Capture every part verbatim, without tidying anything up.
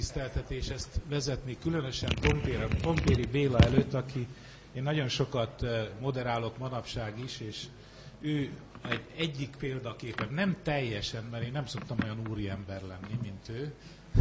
tiszteltetés ezt vezetni, különösen Tompéri, Tompéri Béla előtt, aki én nagyon sokat moderálok manapság is, és ő egy egyik példaképen, nem teljesen, mert én nem szoktam olyan úriember lenni, mint ő,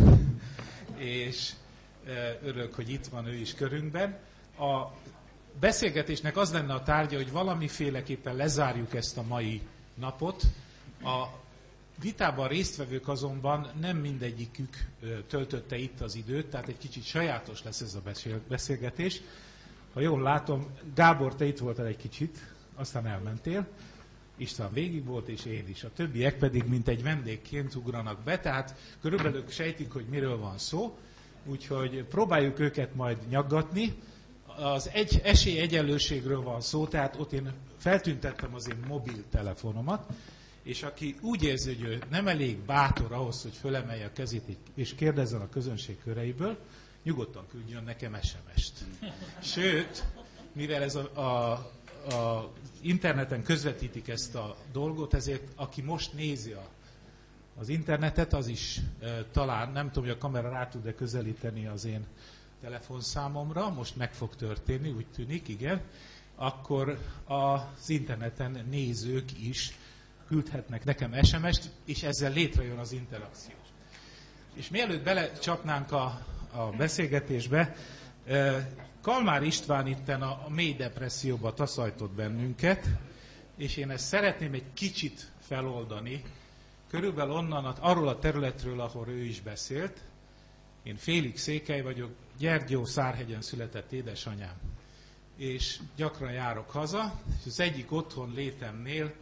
és örülök, hogy itt van ő is körünkben. A beszélgetésnek az lenne a tárgya, hogy valamiféleképpen lezárjuk ezt a mai napot. A vitában résztvevők azonban nem mindegyikük töltötte itt az időt, tehát egy kicsit sajátos lesz ez a beszélgetés. Ha jól látom, Gábor, te itt voltál egy kicsit, aztán elmentél. István végig volt, és én is. A többiek pedig mint egy vendégként ugranak be, tehát körülbelül sejtik, hogy miről van szó, úgyhogy próbáljuk őket majd nyaggatni. Az egy esélyegyenlőségről van szó, tehát ott én feltüntettem az én mobiltelefonomat, és aki úgy érzi, hogy ő nem elég bátor ahhoz, hogy fölemelje a kezét és kérdezzen a közönség köreiből, nyugodtan küldjön nekem es em est. Sőt, mivel ez a, a, a interneten közvetítik ezt a dolgot, ezért aki most nézi a, az internetet, az is e, talán, nem tudom, hogy a kamera rá tud-e közelíteni az én telefonszámomra, most meg fog történni, úgy tűnik, igen, akkor az interneten nézők is küldhetnek nekem es em est, és ezzel létrejön az interakció. És mielőtt belecsapnánk a, a beszélgetésbe, Kalmár István itten a, a mély depresszióba taszajtott bennünket, és én ezt szeretném egy kicsit feloldani, körülbelül onnan, arról a területről, ahol ő is beszélt. Én félig székely vagyok, Gyergyószárhegyen született édesanyám, és gyakran járok haza, és az egyik otthon létemnél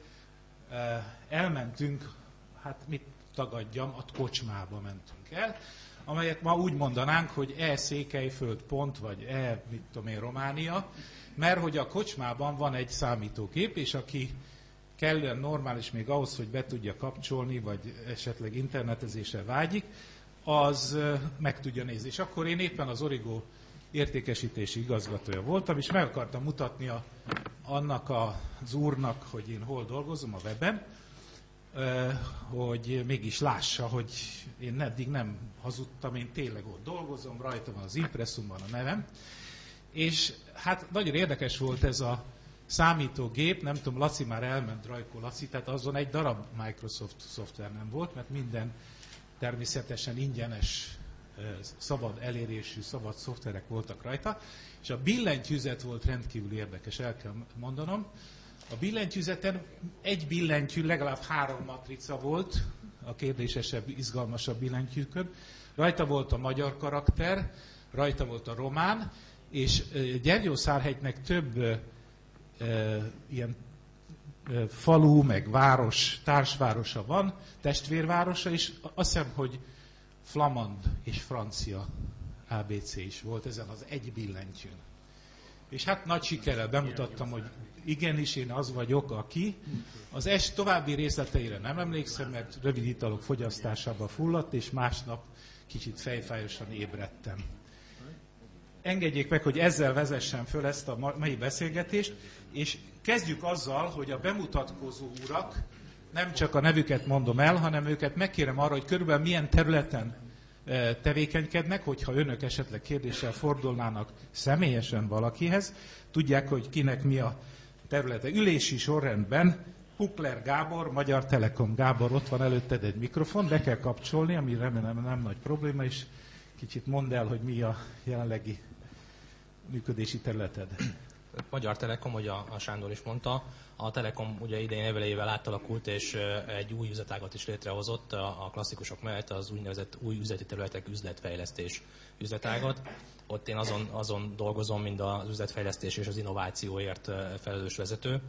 elmentünk, hát mit tagadjam, a kocsmába mentünk el, amelyet ma úgy mondanánk, hogy E-Székelyföld pont, vagy E, mit tudom én, Románia, mert hogy a kocsmában van egy számítógép, és aki kellően normális még ahhoz, hogy be tudja kapcsolni, vagy esetleg internetezésre vágyik, az meg tudja nézni. És akkor én éppen az Origo értékesítési igazgatója voltam, és meg akartam mutatni a, annak az úrnak, hogy én hol dolgozom a weben, hogy mégis lássa, hogy én eddig nem hazudtam, én tényleg ott dolgozom, rajta van az impresszumban a nevem. És hát nagyon érdekes volt ez a számítógép, nem tudom, Laci már elment, Rajkó Laci, tehát azon egy darab Microsoft szoftver nem volt, mert minden természetesen ingyenes, szabad elérésű, szabad szoftverek voltak rajta, és a billentyűzet volt rendkívül érdekes, el kell mondanom. A billentyűzeten egy billentyű, legalább három matrica volt, a kérdésesebb, izgalmasabb billentyűkön. Rajta volt a magyar karakter, rajta volt a román, és Gyergyószárhegynek több e, e, ilyen e, falu, meg város, társvárosa van, testvérvárosa, és azt hiszem, hogy flamand és francia á bé cé is volt ezen az egy billentyűn. És hát nagy sikerrel bemutattam, hogy igenis én az vagyok, aki. Az est további részleteire nem emlékszem, mert rövid italok fogyasztásába fulladt, és másnap kicsit fejfájosan ébredtem. Engedjék meg, hogy ezzel vezessem föl ezt a mai beszélgetést, és kezdjük azzal, hogy a bemutatkozó urak, nem csak a nevüket mondom el, hanem őket megkérem arra, hogy körülbelül milyen területen tevékenykednek, hogyha önök esetleg kérdéssel fordulnának személyesen valakihez, tudják, hogy kinek mi a területe. Ülési sorrendben Pukler Gábor, Magyar Telekom. Gábor, ott van előtted egy mikrofon, be kell kapcsolni, ami remélem nem nagy probléma, és kicsit mondd el, hogy mi a jelenlegi működési területed. Magyar Telekom, hogy a, a Sándor is mondta, a Telekom ugye idején évelejével átalakult, és egy új üzletágat is létrehozott a, a klasszikusok mellett, az úgynevezett új üzleti területek üzletfejlesztés üzletágat. Ott én azon, azon dolgozom, mind az üzletfejlesztés és az innovációért felelős vezető.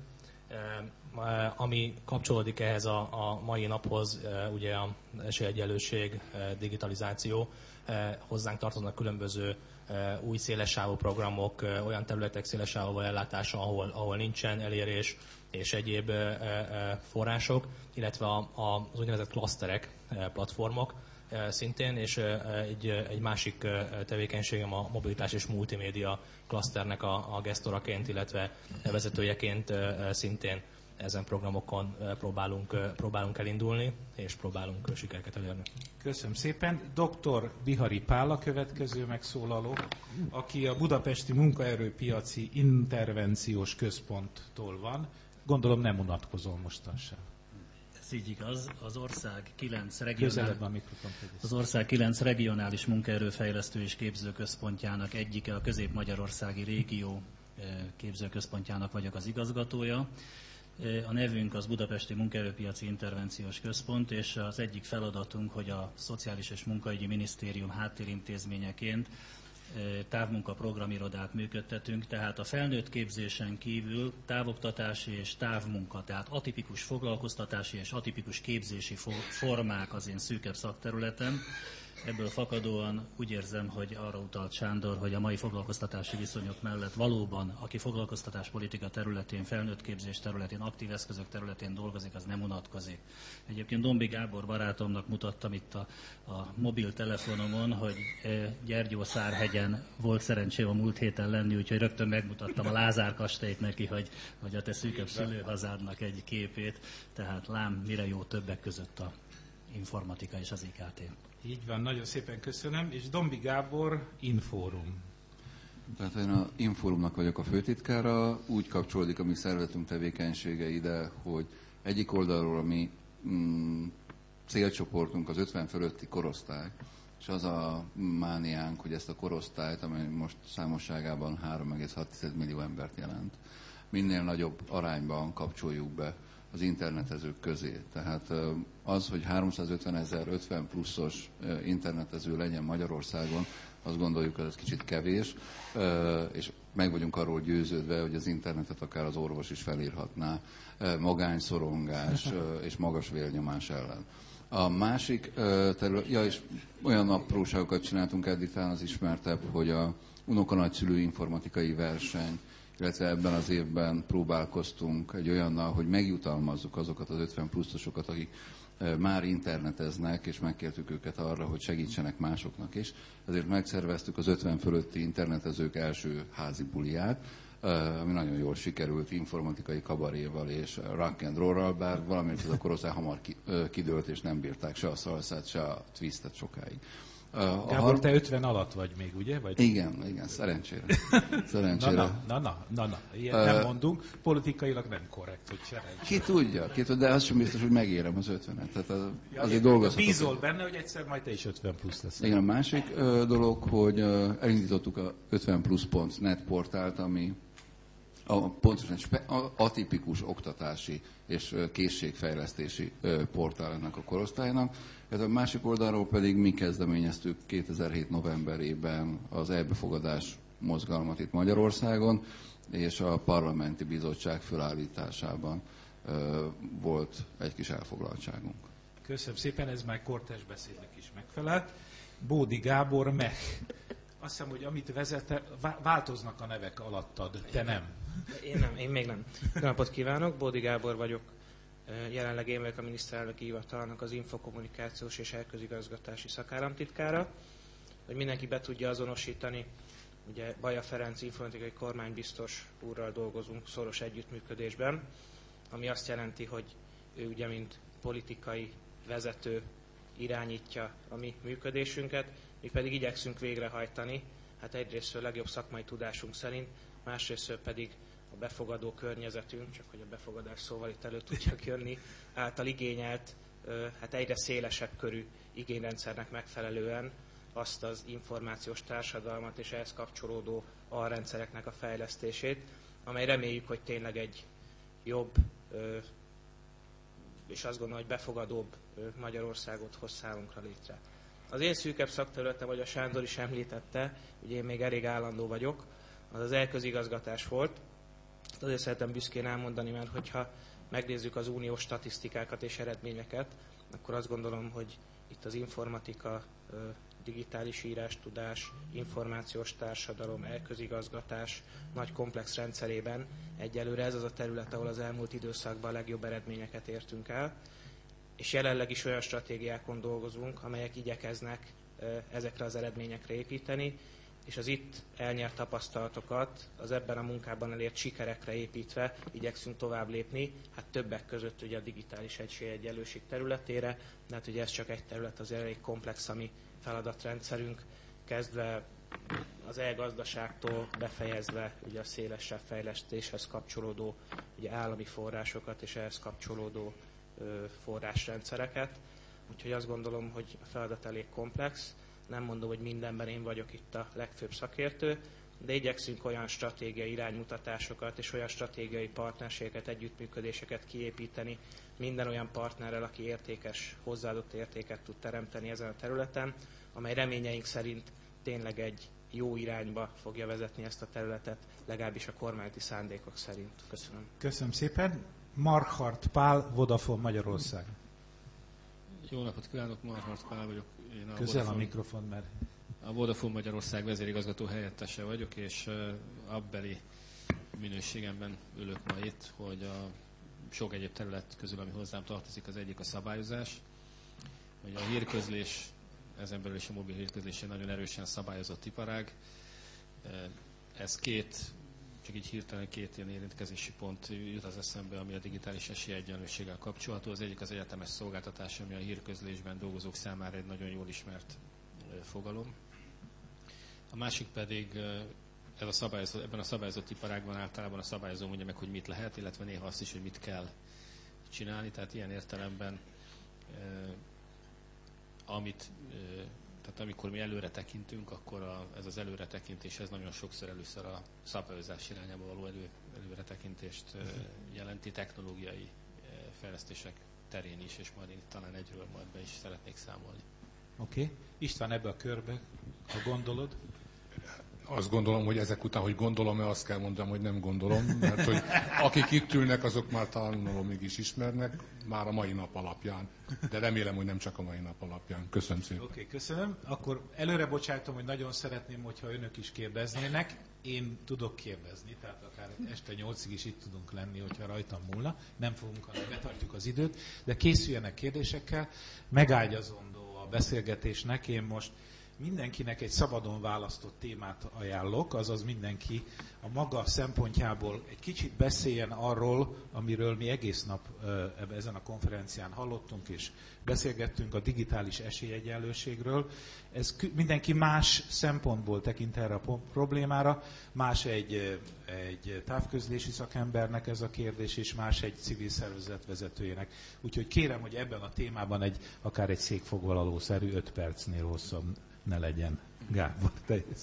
Ami kapcsolódik ehhez a, a mai naphoz, ugye az esélyegyenlőség, digitalizáció, hozzánk tartoznak különböző új szélessávú programok, olyan területek szélessávú ellátása, ahol, ahol nincsen elérés és egyéb források, illetve az úgynevezett klaszterek, platformok szintén, és egy, egy másik tevékenységem a mobilitás és multimédia klaszternek a, a gesztoraként, illetve vezetőjeként szintén ezen programokon próbálunk, próbálunk elindulni, és próbálunk sikereket elérni. Köszönöm szépen. doktor Bihari Pál a következő megszólaló, aki a Budapesti Munkaerőpiaci Intervenciós Központtól van. Gondolom nem unatkozol mostan sem. Ez így igaz. Az ország kilenc regionális, a mikrofon, az ország kilenc regionális munkaerőfejlesztő és képzőközpontjának egyike, a Közép-Magyarországi régió képzőközpontjának vagyok az igazgatója. A nevünk az Budapesti Munkaerőpiaci Intervenciós Központ, és az egyik feladatunk, hogy a Szociális és Munkaügyi Minisztérium háttérintézményeként távmunka programirodát működtetünk, tehát a felnőtt képzésen kívül távoktatási és távmunka, tehát atipikus foglalkoztatási és atipikus képzési formák az én szűkebb szakterületem. Ebből fakadóan úgy érzem, hogy arra utalt Sándor, hogy a mai foglalkoztatási viszonyok mellett valóban, aki foglalkoztatáspolitika területén, felnőtt képzés területén, aktív eszközök területén dolgozik, az nem unatkozik. Egyébként Dombi Gábor barátomnak mutattam itt a, a mobiltelefonomon, hogy Gyergyószárhegyen volt szerencsém a múlt héten lenni, úgyhogy rögtön megmutattam a Lázár kastélyt neki, hogy, hogy a te szűkebb szülőhazádnak egy képét, tehát lám, mire jó többek között a informatika és az i ká té. Így van, nagyon szépen köszönöm. És Dombi Gábor, Inforum. Tehát én a Inforumnak vagyok a főtitkára, úgy kapcsolódik a mi szervezetünk tevékenysége ide, hogy egyik oldalról a mi mm, célcsoportunk az ötven fölötti korosztály, és az a mániánk, hogy ezt a korosztályt, amely most számosságában három egész hat millió embert jelent, minél nagyobb arányban kapcsoljuk be az internetezők közé. Tehát az, hogy háromszázötven ezer ötven pluszos internetező legyen Magyarországon, azt gondoljuk, hogy ez kicsit kevés, és meg vagyunk arról győződve, hogy az internetet akár az orvos is felírhatná magányszorongás és magas vérnyomás ellen. A másik terület, ja, és olyan apróságokat csináltunk eddig, talán az ismertebb, hogy a unoka-nagyszülő informatikai verseny, illetve ebben az évben próbálkoztunk egy olyannal, hogy megjutalmazzuk azokat az ötven pluszosokat, akik már interneteznek, és megkértük őket arra, hogy segítsenek másoknak is. Ezért megszerveztük az ötven fölötti internetezők első házi buliát, ami nagyon jól sikerült informatikai kabaréval és rock and roll-ral, bár valamint ez a korosztály hamar kidőlt, és nem bírták se a szalszát, se a twistet sokáig. Gábor, har... te ötven alatt vagy még, ugye? Vagy... Igen, igen, szerencsére. szerencsére. Na, na, na, na, na, ilyet uh, nem mondunk, politikailag nem korrekt, hogy szerencsére. Ki tudja, ki tudja, de az sem biztos, hogy megérem az ötvenet. Tehát az, ja, azért dolgozhatok. Bízol benne, hogy egyszer majd te is ötven plusz lesz. Igen, a másik uh, dolog, hogy uh, elindítottuk a ötven plusz pont net portált, ami a, pontosan a atipikus oktatási és készségfejlesztési portál ennek a korosztálynak. Ez a másik oldalról pedig mi kezdeményeztük kétezer-hét novemberében az e-befogadás mozgalmat itt Magyarországon, és a parlamenti bizottság fölállításában volt egy kis elfoglaltságunk. Köszönöm szépen, ez már kortárs beszédnek is megfelel. Bódi Gábor, Mech. Azt hiszem, hogy amit vezete, változnak a nevek alattad, te nem. Én nem, én még nem. Jó napot kívánok, Bódi Gábor vagyok. Jelenleg én vagyok a miniszterelnöki hivatalnak az infokommunikációs és elközigazgatási szakállamtitkára. Hogy mindenki be tudja azonosítani, ugye Baja Ferenc informatikai kormánybiztos úrral dolgozunk szoros együttműködésben, ami azt jelenti, hogy ő ugye mint politikai vezető irányítja a mi működésünket, mi pedig igyekszünk végrehajtani, hát egyrészt a legjobb szakmai tudásunk szerint, másrészt pedig a befogadó környezetünk, csak hogy a befogadás szóval itt elő tudjak jönni, által igényelt, hát egyre szélesebb körű igényrendszernek megfelelően azt az információs társadalmat és ehhez kapcsolódó alrendszereknek a fejlesztését, amely reméljük, hogy tényleg egy jobb és azt gondolom, hogy befogadóbb Magyarországot hoz számunkra létre. Az én szűkebb szakterületem, vagy a Sándor is említette, ugye én még elég állandó vagyok, az az elközigazgatás volt. Azért szeretem büszkén elmondani, mert hogyha megnézzük az uniós statisztikákat és eredményeket, akkor azt gondolom, hogy itt az informatika, digitális írástudás, információs társadalom, elközigazgatás nagy komplex rendszerében egyelőre ez az a terület, ahol az elmúlt időszakban a legjobb eredményeket értünk el, és jelenleg is olyan stratégiákon dolgozunk, amelyek igyekeznek ezekre az eredményekre építeni, és az itt elnyert tapasztalatokat az ebben a munkában elért sikerekre építve igyekszünk tovább lépni, hát többek között ugye a digitális esélyegyenlőség területére, de hát ugye ez csak egy terület, az elég komplex a mi feladatrendszerünk, kezdve az e-gazdaságtól befejezve ugye a szélesebb fejlesztéshez kapcsolódó ugye állami forrásokat és ehhez kapcsolódó ö, forrásrendszereket. Úgyhogy azt gondolom, hogy a feladat elég komplex. Nem mondom, hogy mindenben én vagyok itt a legfőbb szakértő, de igyekszünk olyan stratégiai iránymutatásokat és olyan stratégiai partnerségeket, együttműködéseket kiépíteni minden olyan partnerrel, aki értékes, hozzáadott értéket tud teremteni ezen a területen, amely reményeink szerint tényleg egy jó irányba fogja vezetni ezt a területet, legalábbis a kormányzati szándékok szerint. Köszönöm. Köszönöm szépen. Markhart Pál, Vodafone Magyarország. Jó napot kívánok, Markhart Pál vagyok. Én a Közel Vodafone, a mikrofon, mert... A Vodafone Magyarország vezérigazgató helyettese vagyok, és abbeli minőségemben ülök ma itt, hogy a sok egyéb terület közül, ami hozzám tartozik, az egyik a szabályozás. Hogy a hírközlés, ezen belül is a mobil hírközlés egy nagyon erősen szabályozott iparág. Ez két, csak így hirtelen két ilyen érintkezési pont jut az eszembe, ami a digitális esélyegyenlőséggel kapcsolható. Az egyik az egyetemes szolgáltatás, ami a hírközlésben dolgozók számára egy nagyon jól ismert fogalom. A másik pedig ez a szabályozott, ebben a szabályozott iparágban általában a szabályozó mondja meg, hogy mit lehet, illetve néha azt is, hogy mit kell csinálni. Tehát ilyen értelemben, amit, tehát amikor mi előre tekintünk, akkor a, ez az előre tekintés, ez nagyon sokszor először a szabályozás irányába való elő, előre tekintést jelenti technológiai fejlesztések terén is, és majd én itt talán egyről majd be is szeretnék számolni. Oké. Okay. István, ebbe a körbe, ha gondolod? Azt gondolom, hogy ezek után, hogy gondolom-e, azt kell mondanom, hogy nem gondolom, mert hogy akik itt ülnek, azok már talán még is ismernek, már a mai nap alapján. De remélem, hogy nem csak a mai nap alapján. Köszönöm szépen. Oké, okay, köszönöm. Akkor előre bocsájtom, hogy nagyon szeretném, hogyha önök is kérdeznének. Én tudok kérdezni, tehát akár este nyolcig is itt tudunk lenni, hogyha rajtam múlna. Nem fogunk, hanem betartjuk az időt, de készüljenek kérdésekkel. Megágyazondó a beszélgetésnek. Én most mindenkinek egy szabadon választott témát ajánlok, azaz mindenki a maga szempontjából egy kicsit beszéljen arról, amiről mi egész nap ezen a konferencián hallottunk és beszélgettünk, a digitális esélyegyenlőségről. Ez mindenki más szempontból tekint erre a problémára, más egy, egy távközlési szakembernek ez a kérdés, és más egy civil szervezet vezetőjének. Úgyhogy kérem, hogy ebben a témában egy, akár egy székfoglalószerű öt percnél hosszabb ne legyen. Gábor, te jössz.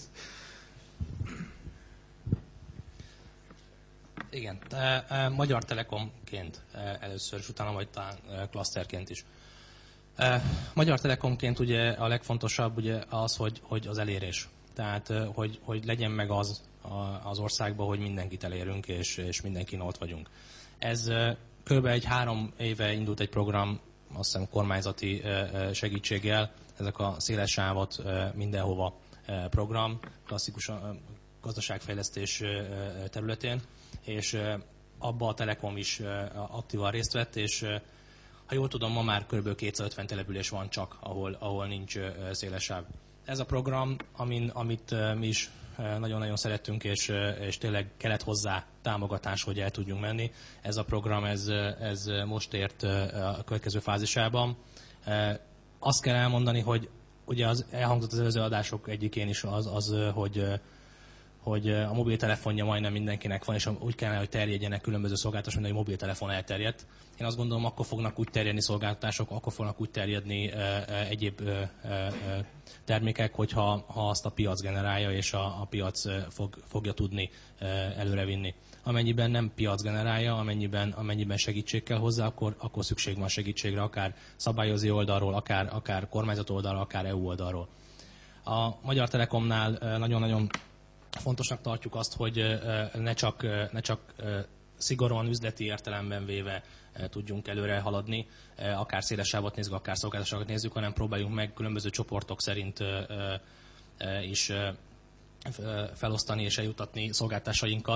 Igen, e, Magyar Telekomként e, először, és utána majd talán e, klaszterként is. E, Magyar Telekomként ugye a legfontosabb ugye az, hogy, hogy az elérés. Tehát, hogy, hogy legyen meg az a, az országban, hogy mindenkit elérünk, és, és mindenkin ott vagyunk. Ez e, kb. egy három éve indult egy program, azt hiszem kormányzati e, segítséggel, ezek a széles sávot e, mindenhova e, program, klasszikus e, gazdaságfejlesztés e, területén, és abba a Telekom is aktívan részt vett, és ha jól tudom, ma már kb. kétszázötven település van csak, ahol, ahol nincs széles sáv. Ez a program, amin, amit mi is nagyon-nagyon szerettünk, és, és tényleg kellett hozzá támogatás, hogy el tudjunk menni. Ez a program, ez, ez most ért a következő fázisában. Azt kell elmondani, hogy ugye az elhangzott az előző adások egyikén is az, az hogy hogy a mobiltelefonja majdnem mindenkinek van, és úgy kellene, hogy terjedjenek különböző szolgáltatások, mint hogy a mobiltelefon elterjedt. Én azt gondolom, akkor fognak úgy terjedni szolgáltatások, akkor fognak úgy terjedni e, e, egyéb e, e, termékek, hogyha ha azt a piac generálja, és a, a piac fog, fogja tudni e, előrevinni. Amennyiben nem piac generálja, amennyiben, amennyiben segítség kell hozzá, akkor, akkor szükség van segítségre, akár szabályozó oldalról, akár, akár kormányzat oldalról, akár é u oldalról. A Magyar Telekomnál nagyon-nagyon fontosnak tartjuk azt, hogy ne csak, ne csak szigorúan üzleti értelemben véve tudjunk előre haladni, akár széles sávot nézzük, akár szolgáltatásokat nézzük, hanem próbáljunk meg különböző csoportok szerint is felosztani és eljutatni szolgáltatásainkat.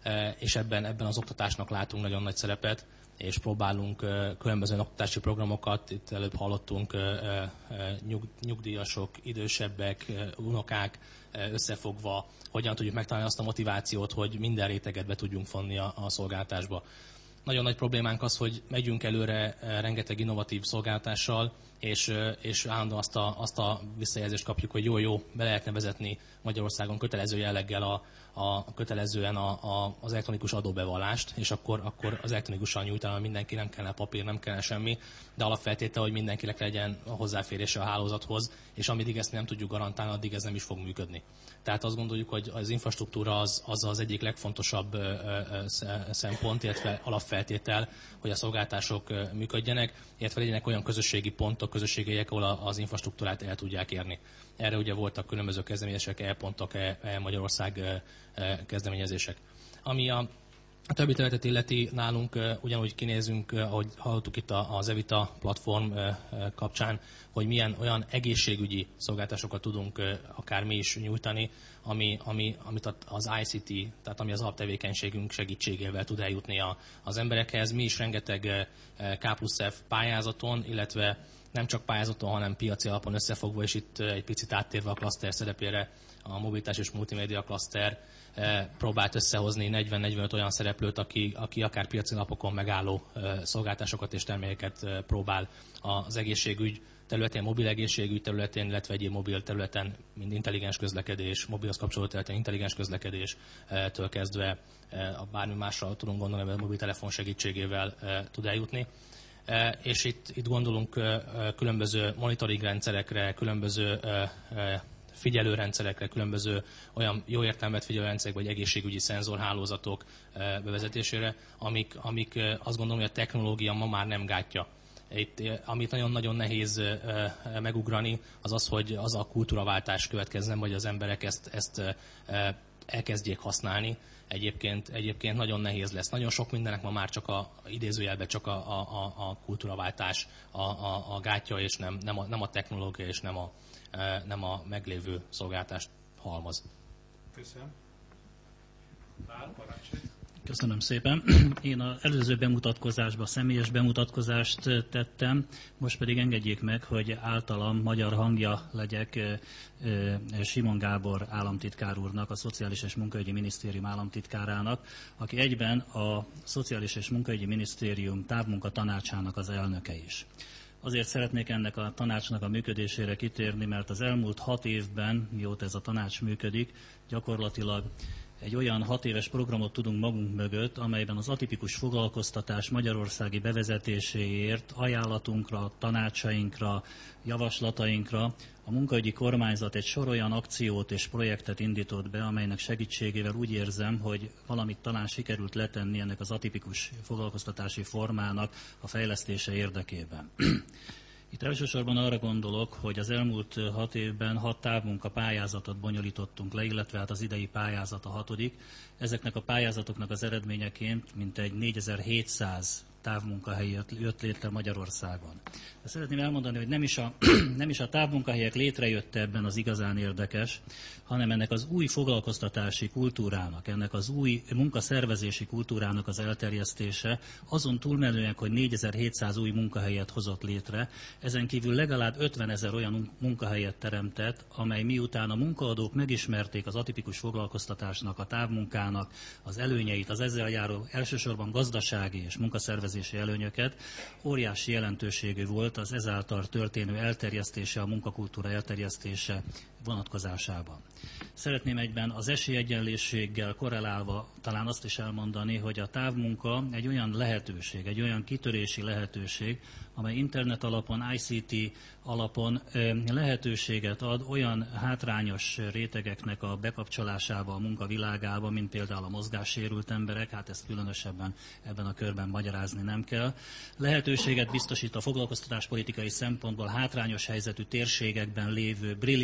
és ebben, ebben az oktatásnak látunk nagyon nagy szerepet, és próbálunk különböző oktatási programokat, itt előbb hallottunk nyug, nyugdíjasok, idősebbek, unokák összefogva, hogyan tudjuk megtalálni azt a motivációt, hogy minden réteget be tudjunk vonni a, a szolgáltatásba. Nagyon nagy problémánk az, hogy megyünk előre rengeteg innovatív szolgáltatással, és, és állandóan azt a, azt a visszajelzést kapjuk, hogy jó-jó, be lehetne vezetni Magyarországon kötelező jelleggel a, a kötelezően a, a, az elektronikus adóbevallást, és akkor, akkor az elektronikusan nyújtana mindenki, nem kellene papír, nem kellene semmi, de alapfeltétel, hogy mindenkinek legyen a hozzáférése a hálózathoz, és amíg ezt nem tudjuk garantálni, addig ez nem is fog működni. Tehát azt gondoljuk, hogy az infrastruktúra az az, az egyik legfontosabb szempont, illetve alapfeltétel, hogy a szolgáltatások működjenek, illetve legyenek olyan közösségi pontok, közösségi helyek, ahol az infrastruktúrát el tudják érni. Erre ugye voltak különböző kezdeményezések, e-pontok, e-Magyarország kezdeményezések. Ami a A többi területet illeti, nálunk ugyanúgy kinézünk, ahogy hallottuk itt az Evita platform kapcsán, hogy milyen olyan egészségügyi szolgáltatásokat tudunk akár mi is nyújtani, ami, ami, amit az I C T, tehát ami az alaptevékenységünk segítségével tud eljutni a, az emberekhez. Mi is rengeteg K plusz F pályázaton, illetve nem csak pályázaton, hanem piaci alapon összefogva, és itt egy picit áttérve a klaszter szerepére, a mobilitás és multimédia klaszter próbált összehozni negyven-negyvenöt olyan szereplőt, aki, aki akár piaci alapokon megálló szolgáltásokat és termékeket próbál az egészségügy területén, mobil egészségügy területén, illetve egyéb mobil területen, mint intelligens közlekedés, mobilhoz kapcsolódó területen intelligens közlekedéstől kezdve a bármi másra tudunk gondolni, mert a mobiltelefon segítségével tud eljutni. És itt, itt gondolunk különböző monitoring rendszerekre, különböző figyelőrendszerekre, különböző olyan jó értelmet figyelőrendszerek vagy egészségügyi szenzorhálózatok bevezetésére, amik, amik azt gondolom, hogy a technológia ma már nem gátja. Itt, amit nagyon-nagyon nehéz megugrani, az az, hogy az a kultúraváltás következzen, vagy az emberek ezt, ezt elkezdjék használni. Egyébként, egyébként nagyon nehéz lesz. Nagyon sok mindennek ma már csak a idézőjelben csak a, a, a kultúraváltás a, a, a gátja, és nem, nem, a, nem a technológia, és nem a, nem a meglévő szolgáltást halmaz. Köszönöm. Pál, parancsolj. Köszönöm szépen. Én az előző bemutatkozásban személyes bemutatkozást tettem, most pedig engedjék meg, hogy általam magyar hangja legyek Simon Gábor államtitkár úrnak, a Szociális és Munkaügyi Minisztérium államtitkárának, aki egyben a Szociális és Munkaügyi Minisztérium távmunka tanácsának az elnöke is. Azért szeretnék ennek a tanácsnak a működésére kitérni, mert az elmúlt hat évben, mióta ez a tanács működik, gyakorlatilag egy olyan hat éves programot tudunk magunk mögött, amelyben az atipikus foglalkoztatás magyarországi bevezetéséért ajánlatunkra, tanácsainkra, javaslatainkra a munkaügyi kormányzat egy sor olyan akciót és projektet indított be, amelynek segítségével úgy érzem, hogy valamit talán sikerült letenni ennek az atipikus foglalkoztatási formának a fejlesztése érdekében. Itt elsősorban arra gondolok, hogy az elmúlt hat évben hat távmunka pályázatot bonyolítottunk le, illetve hát az idei pályázat a hatodik. Ezeknek a pályázatoknak az eredményeként mintegy négyezer-hétszáz távmunkahely jött létre Magyarországon. De szeretném elmondani, hogy nem is, a, nem is a távmunkahelyek létrejötte ebben az igazán érdekes, hanem ennek az új foglalkoztatási kultúrának, ennek az új munkaszervezési kultúrának az elterjesztése, azon túlmenően, hogy négyezer-hétszáz új munkahelyet hozott létre, ezen kívül legalább ötvenezer olyan munkahelyet teremtett, amely miután a munkaadók megismerték az atipikus foglalkoztatásnak, a távmunkának az előnyeit, az ezzel járó elsősorban gazdasági és munkaszervezési előnyöket, óriási jelentőségű volt az ezáltal történő elterjesztése, a munkakultúra elterjesztése vonatkozásában. Szeretném egyben az esélyegyenlőséggel korrelálva talán azt is elmondani, hogy a távmunka egy olyan lehetőség, egy olyan kitörési lehetőség, amely internet alapon, I C T alapon lehetőséget ad olyan hátrányos rétegeknek a bekapcsolásába a munkavilágába, mint például a mozgássérült emberek, hát ezt különösebben ebben a körben magyarázni nem kell. Lehetőséget biztosít a foglalkoztatáspolitikai szempontból hátrányos helyzetű térségekben lévő brilliáns,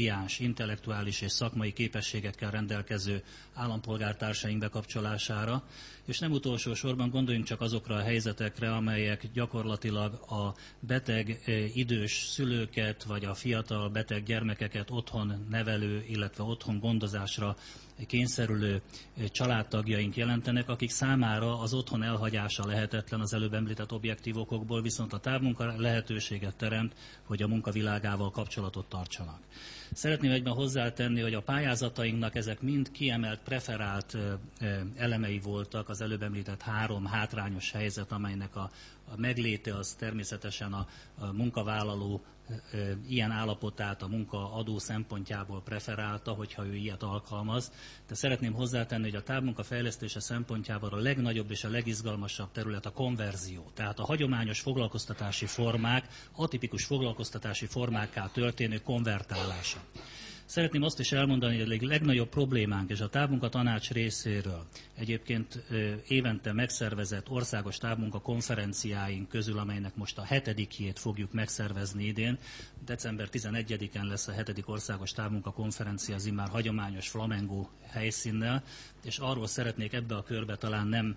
intellektuális és szakmai képességekkel rendelkező állampolgártársaink bekapcsolására, és nem utolsó sorban gondoljunk csak azokra a helyzetekre, amelyek gyakorlatilag a beteg idős szülőket, vagy a fiatal beteg gyermekeket otthon nevelő, illetve otthon gondozásra kényszerülő családtagjaink jelentenek, akik számára az otthon elhagyása lehetetlen az előbb említett objektív okokból, viszont a távmunka lehetőséget teremt, hogy a munkavilágával kapcsolatot tartsanak. Szeretném egyben hozzátenni, hogy a pályázatainknak ezek mind kiemelt, preferált elemei voltak, az előbb említett három hátrányos helyzet, amelynek a, a megléte az természetesen a, a munkavállaló ilyen állapotát a munkaadó szempontjából preferálta, hogyha ő ilyet alkalmaz. De szeretném hozzátenni, hogy a távmunka fejlesztése szempontjából a legnagyobb és a legizgalmasabb terület a konverzió. Tehát a hagyományos foglalkoztatási formák atipikus foglalkoztatási formákká történő konvertálása. Szeretném azt is elmondani, hogy a legnagyobb problémánk és a távmunka tanács részéről egyébként évente megszervezett országos távmunka konferenciáink közül, amelynek most a hetedikjét fogjuk megszervezni idén. december tizenegyedikén lesz a hetedik országos távmunka konferencia az immár hagyományos Flamengo helyszínnel, és arról szeretnék ebbe a körbe talán nem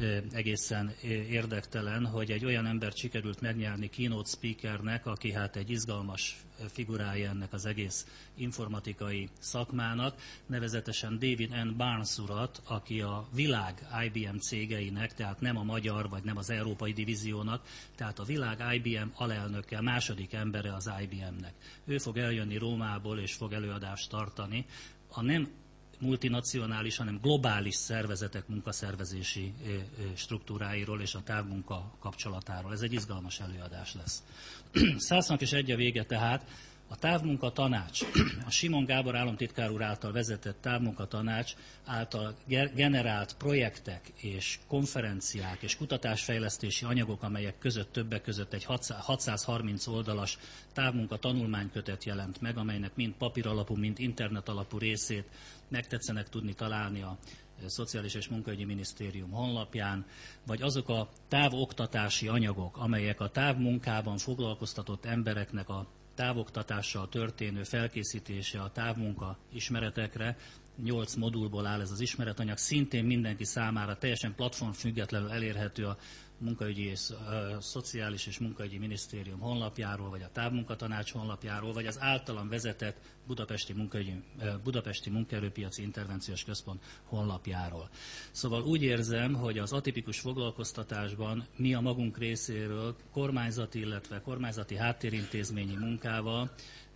egészen érdektelen, hogy egy olyan embert sikerült megnyerni keynote speakernek, aki hát egy izgalmas figurája ennek az egész informatikai szakmának, nevezetesen David N. Barnes urat, aki a világ I B M cégeinek, tehát nem a magyar vagy nem az európai divíziónak, tehát a világ I B M alelnöke, második embere az I B M-nek. Ő fog eljönni Rómából és fog előadást tartani a nem multinacionális, hanem globális szervezetek munkaszervezési struktúráiról és a távmunka kapcsolatáról. Ez egy izgalmas előadás lesz. Száznak is egy a vége tehát. A távmunka tanács, a Simon Gábor államtitkár úr által vezetett távmunka tanács által generált projektek és konferenciák és kutatásfejlesztési anyagok, amelyek között többek között egy hatszázharminc oldalas távmunka tanulmánykötet jelent meg, amelynek mind papíralapú, mind internet alapú részét megtetszenek tudni találni a Szociális és Munkaügyi Minisztérium honlapján, vagy azok a távoktatási anyagok, amelyek a távmunkában foglalkoztatott embereknek a távoktatással történő felkészítése a távmunka ismeretekre, nyolc modulból áll ez az ismeretanyag, szintén mindenki számára teljesen platform függetlenül elérhető a Munkaügyi és a Szociális és Munkaügyi Minisztérium honlapjáról, vagy a Távmunkatanács honlapjáról, vagy az általam vezetett Budapesti, munkaügyi, Budapesti Munkaerőpiaci Intervenciós Központ honlapjáról. Szóval úgy érzem, hogy az atipikus foglalkoztatásban mi a magunk részéről kormányzati, illetve kormányzati háttérintézményi munkával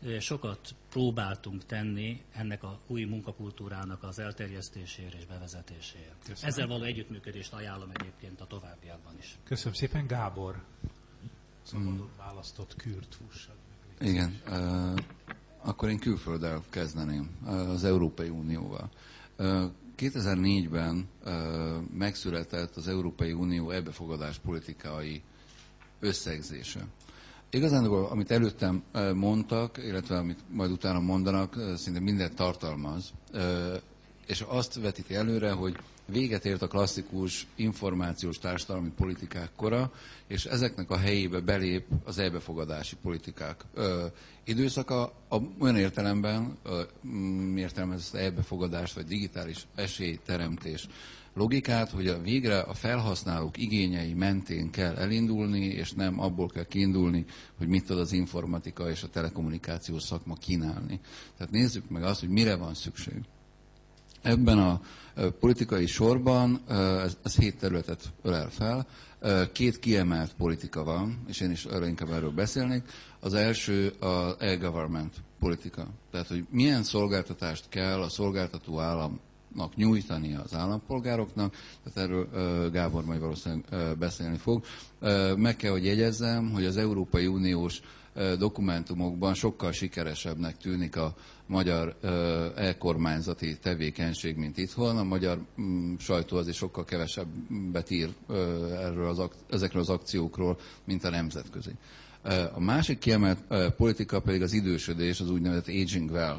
sokat próbáltunk tenni ennek a új munkakultúrának az elterjesztésére és bevezetéséért. Köszönöm. Ezzel való együttműködést ajánlom egyébként a továbbiakban is. Köszönöm szépen, Gábor. Szabadon hmm. választott Kürt hússal. Igen, uh, akkor én külfölddel kezdeném, uh, az Európai Unióval. Uh, kétezer-négyben uh, megszületett az Európai Unió elbefogadás politikai összegzése. Igazán, amit előttem mondtak, illetve amit majd utána mondanak, szinte mindent tartalmaz, és azt vetíti előre, hogy véget ért a klasszikus információs társadalmi politikák kora, és ezeknek a helyébe belép az elbefogadási politikák időszaka, olyan értelemben, értelemben ezt elbefogadást, vagy digitális esélyteremtés logikát, hogy a végre a felhasználók igényei mentén kell elindulni, és nem abból kell kiindulni, hogy mit tud az informatika és a telekommunikációs szakma kínálni. Tehát nézzük meg azt, hogy mire van szükség. Ebben a politikai sorban ez, ez hét területet ölel fel. Két kiemelt politika van, és én is arra inkább erről beszélnék. Az első az e-government politika. Tehát, hogy milyen szolgáltatást kell a szolgáltató állam nyújtani az állampolgároknak, tehát erről Gábor majd valószínűleg beszélni fog. Meg kell, hogy jegyezzem, hogy az Európai Uniós dokumentumokban sokkal sikeresebbnek tűnik a magyar e-kormányzati tevékenység, mint itthon. A magyar sajtó azért sokkal kevesebbet ír erről az, ezekről az akciókról, mint a nemzetközi. A másik kiemelt politika pedig az idősödés, az úgynevezett aging well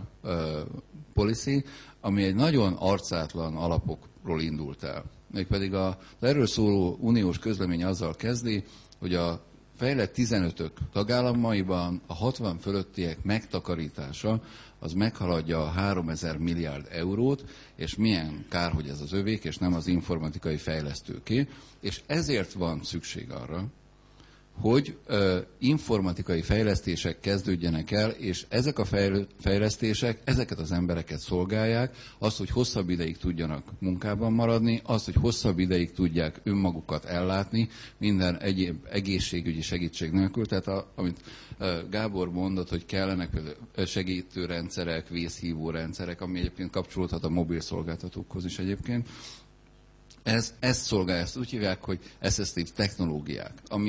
policy, ami egy nagyon arcátlan alapokról indult el. Mégpedig az erről szóló uniós közlemény azzal kezdi, hogy a fejlett tizenötök tagállamaiban a hatvan fölöttiek megtakarítása az meghaladja a háromezer milliárd eurót, és milyen kár, hogy ez az övék, és nem az informatikai fejlesztőké, és ezért van szükség arra, hogy ö, informatikai fejlesztések kezdődjenek el, és ezek a fejlesztések ezeket az embereket szolgálják, azt, hogy hosszabb ideig tudjanak munkában maradni, azt, hogy hosszabb ideig tudják önmagukat ellátni, minden egyéb egészségügyi segítség nélkül. Tehát a, amit ö, Gábor mondott, hogy kellenek például segítőrendszerek, vészhívó rendszerek, ami egyébként kapcsolódhat a mobil szolgáltatókhoz is egyébként. Ez, ezt szolgálja, ezt úgy hívják, hogy assistive technológiák,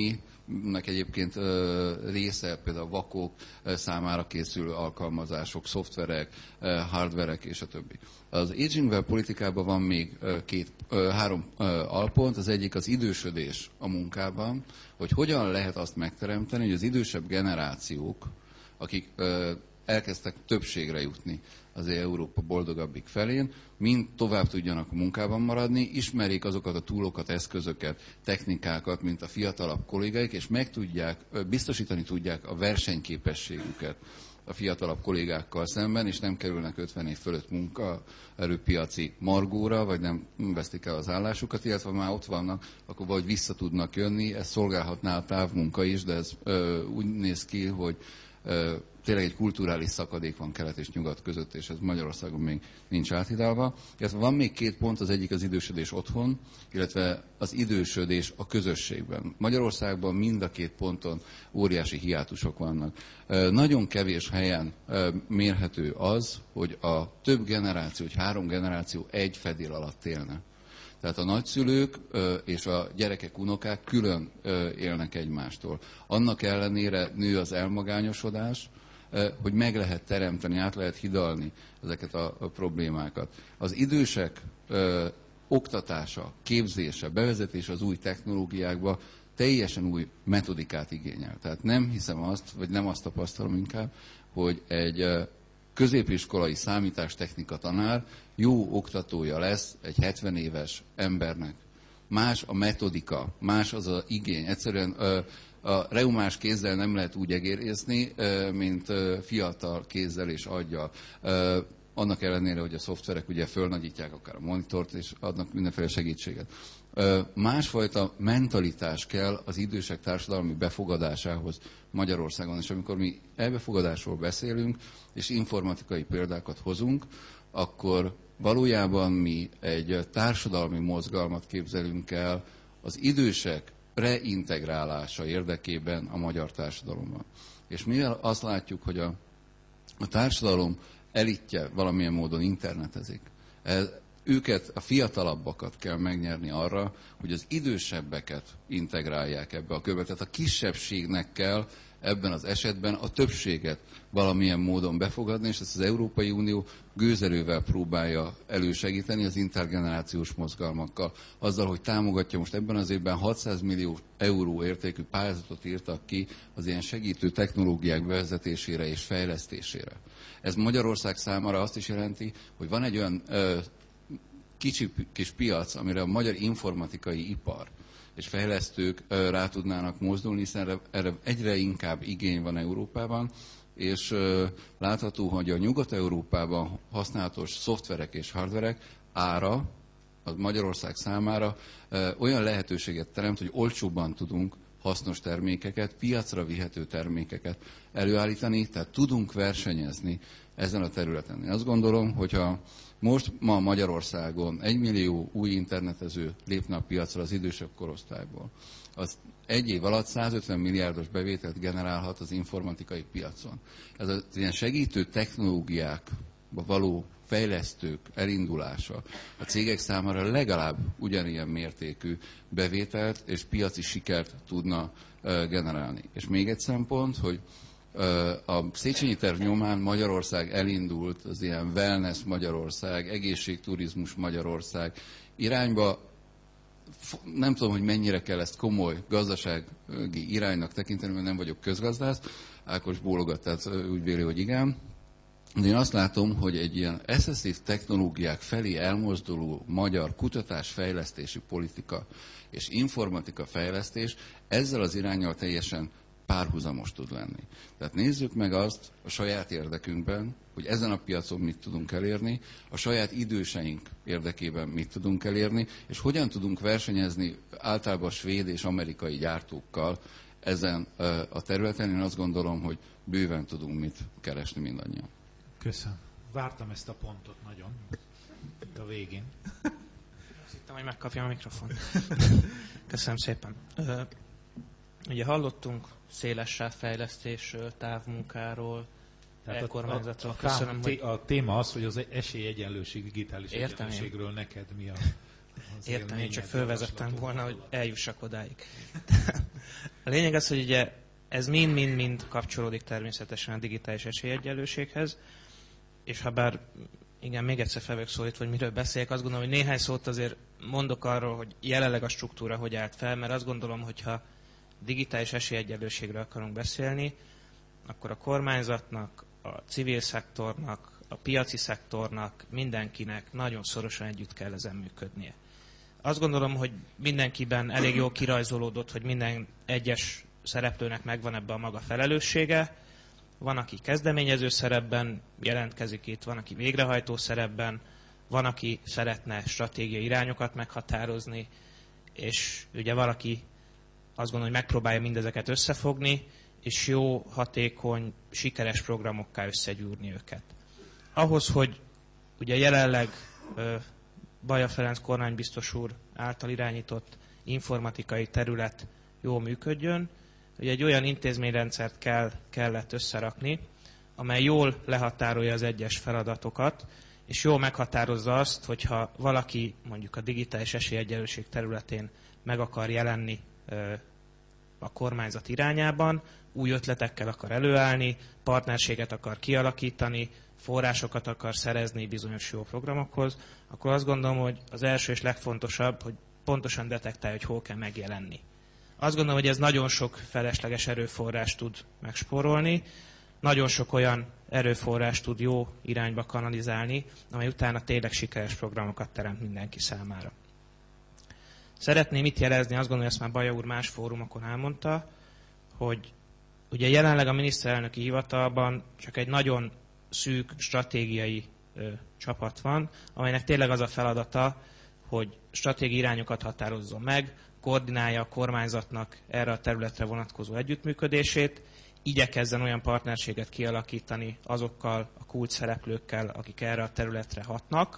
aminek egyébként ö, része például a vakok ö, számára készülő alkalmazások, szoftverek, ö, hardverek és a többi. Az Aging Well politikában van még ö, két, ö, három ö, alpont, az egyik az idősödés a munkában, hogy hogyan lehet azt megteremteni, hogy az idősebb generációk, akik ö, elkezdtek többségre jutni az Európa boldogabbik felén, mind tovább tudjanak a munkában maradni, ismerjék azokat a túlokat, eszközöket, technikákat, mint a fiatalabb kollégáik, és meg tudják, biztosítani tudják a versenyképességüket a fiatalabb kollégákkal szemben, és nem kerülnek ötven év fölött munkaerőpiaci margóra, vagy nem vesztik el az állásukat, illetve már ott vannak, akkor vagy vissza tudnak jönni, ez szolgálhatná a távmunka is, de ez ö, úgy néz ki, hogy ö, tényleg egy kulturális szakadék van kelet és nyugat között, és ez Magyarországon még nincs áthidalva. Illetve van még két pont, az egyik az idősödés otthon, illetve az idősödés a közösségben. Magyarországban mind a két ponton óriási hiátusok vannak. Nagyon kevés helyen mérhető az, hogy a több generáció, hogy három generáció egy fedél alatt élne. Tehát a nagyszülők és a gyerekek, unokák külön élnek egymástól. Annak ellenére nő az elmagányosodás, hogy meg lehet teremteni, át lehet hidalni ezeket a, a problémákat. Az idősek ö, oktatása, képzése, bevezetése az új technológiákba teljesen új metodikát igényel. Tehát nem hiszem azt, vagy nem azt tapasztalom inkább, hogy egy ö, középiskolai számítástechnika tanár jó oktatója lesz egy hetven éves embernek. Más a metodika, más az az igény. Egyszerűen ö, a reumás kézzel nem lehet úgy egérészni, mint fiatal kézzel és aggyal. Annak ellenére, hogy a szoftverek ugye fölnagyítják akár a monitort, és adnak mindenféle segítséget. Másfajta mentalitás kell az idősek társadalmi befogadásához Magyarországon. És amikor mi elbefogadásról beszélünk, és informatikai példákat hozunk, akkor valójában mi egy társadalmi mozgalmat képzelünk el az idősek reintegrálása érdekében a magyar társadalomban. És mivel azt látjuk, hogy a, a társadalom elitje valamilyen módon internetezik, ez, őket, a fiatalabbakat kell megnyerni arra, hogy az idősebbeket integrálják ebbe a körbe. Tehát a kisebbségnek kell ebben az esetben a többséget valamilyen módon befogadni, és ezt az Európai Unió gőzerővel próbálja elősegíteni az intergenerációs mozgalmakkal. Azzal, hogy támogatja most ebben az évben hatszáz millió euró értékű pályázatot írtak ki az ilyen segítő technológiák bevezetésére és fejlesztésére. Ez Magyarország számára azt is jelenti, hogy van egy olyan ö, kicsi kis piac, amire a magyar informatikai ipar és fejlesztők ö, rá tudnának mozdulni, hiszen erre, erre egyre inkább igény van Európában, és ö, látható, hogy a Nyugat-Európában használatos szoftverek és hardverek ára a Magyarország számára ö, olyan lehetőséget teremt, hogy olcsóbban tudunk hasznos termékeket, piacra vihető termékeket előállítani, tehát tudunk versenyezni ezen a területen. Én azt gondolom, hogyha most ma Magyarországon egy millió új internetező lépne a piacra az idősebb korosztályból, az egy év alatt százötven milliárdos bevételt generálhat az informatikai piacon. Ez az ilyen segítő technológiákba való fejlesztők elindulása a cégek számára legalább ugyanilyen mértékű bevételt és piaci sikert tudna generálni. És még egy szempont, hogy a Széchenyi terv nyomán Magyarország elindult az ilyen wellness Magyarország, egészségturizmus Magyarország irányba. Nem tudom, hogy mennyire kell ezt komoly gazdasági iránynak tekinteni, mert nem vagyok közgazdász. Ákos bólogat, tehát úgy véli, hogy igen. De én azt látom, hogy egy ilyen assistive technológiák felé elmozduló magyar kutatásfejlesztési politika és informatika fejlesztés ezzel az iránnyal teljesen párhuzamos tud lenni. Tehát nézzük meg azt a saját érdekünkben, hogy ezen a piacon mit tudunk elérni, a saját időseink érdekében mit tudunk elérni, és hogyan tudunk versenyezni általában svéd és amerikai gyártókkal ezen a területen. Én azt gondolom, hogy bőven tudunk mit keresni mindannyian. Köszönöm. Vártam ezt a pontot nagyon. Itt a végén. Azt hittem, hogy megkapjam a mikrofont. Köszönöm szépen. Ugye hallottunk széles sávfejlesztésről, távmunkáról, e-kormányzatról. A, a, Köszönöm, a, hogy... a téma az, hogy az esélyegyenlőség, digitális Értem egyenlőségről én. Neked mi a... Értem, én csak fölvezettem volna, hogy eljussak odáig. A lényeg az, hogy ugye ez mind-mind-mind kapcsolódik természetesen a digitális esélyegyenlőséghez, és ha bár, igen, még egyszer fel vagyok szólítva, hogy miről beszéljek, azt gondolom, hogy néhány szót azért mondok arról, hogy jelenleg a struktúra hogy állt fel, mert azt gondolom, hogyha digitális esélyegyenlőségről akarunk beszélni, akkor a kormányzatnak, a civil szektornak, a piaci szektornak, mindenkinek nagyon szorosan együtt kell ezen működnie. Azt gondolom, hogy mindenkiben elég jól kirajzolódott, hogy minden egyes szereplőnek megvan ebben a maga felelőssége. Van, aki kezdeményező szerepben jelentkezik itt, van, aki végrehajtó szerepben, van, aki szeretne stratégiai irányokat meghatározni, és ugye valaki azt gondolom, hogy megpróbálja mindezeket összefogni, és jó, hatékony, sikeres programokká összegyúrni őket. Ahhoz, hogy ugye jelenleg Baja Ferenc kormánybiztos úr által irányított informatikai terület jól működjön, hogy egy olyan intézményrendszert kell, kellett összerakni, amely jól lehatárolja az egyes feladatokat, és jól meghatározza azt, hogyha valaki mondjuk a digitális esélyegyenlőség területén meg akar jelenni a kormányzat irányában, új ötletekkel akar előállni, partnerséget akar kialakítani, forrásokat akar szerezni bizonyos jó programokhoz, akkor azt gondolom, hogy az első és legfontosabb, hogy pontosan detektálja, hogy hol kell megjelenni. Azt gondolom, hogy ez nagyon sok felesleges erőforrás tud megspórolni, nagyon sok olyan erőforrás tud jó irányba kanalizálni, amely utána tényleg sikeres programokat teremt mindenki számára. Szeretném itt jelezni, azt gondolom, hogy ezt már Baja úr más fórumokon elmondta, hogy ugye jelenleg a miniszterelnöki hivatalban csak egy nagyon szűk stratégiai ö, csapat van, amelynek tényleg az a feladata, hogy stratégiai irányokat határozzon meg, koordinálja a kormányzatnak erre a területre vonatkozó együttműködését, igyekezzen olyan partnerséget kialakítani azokkal a kulcs szereplőkkel, akik erre a területre hatnak,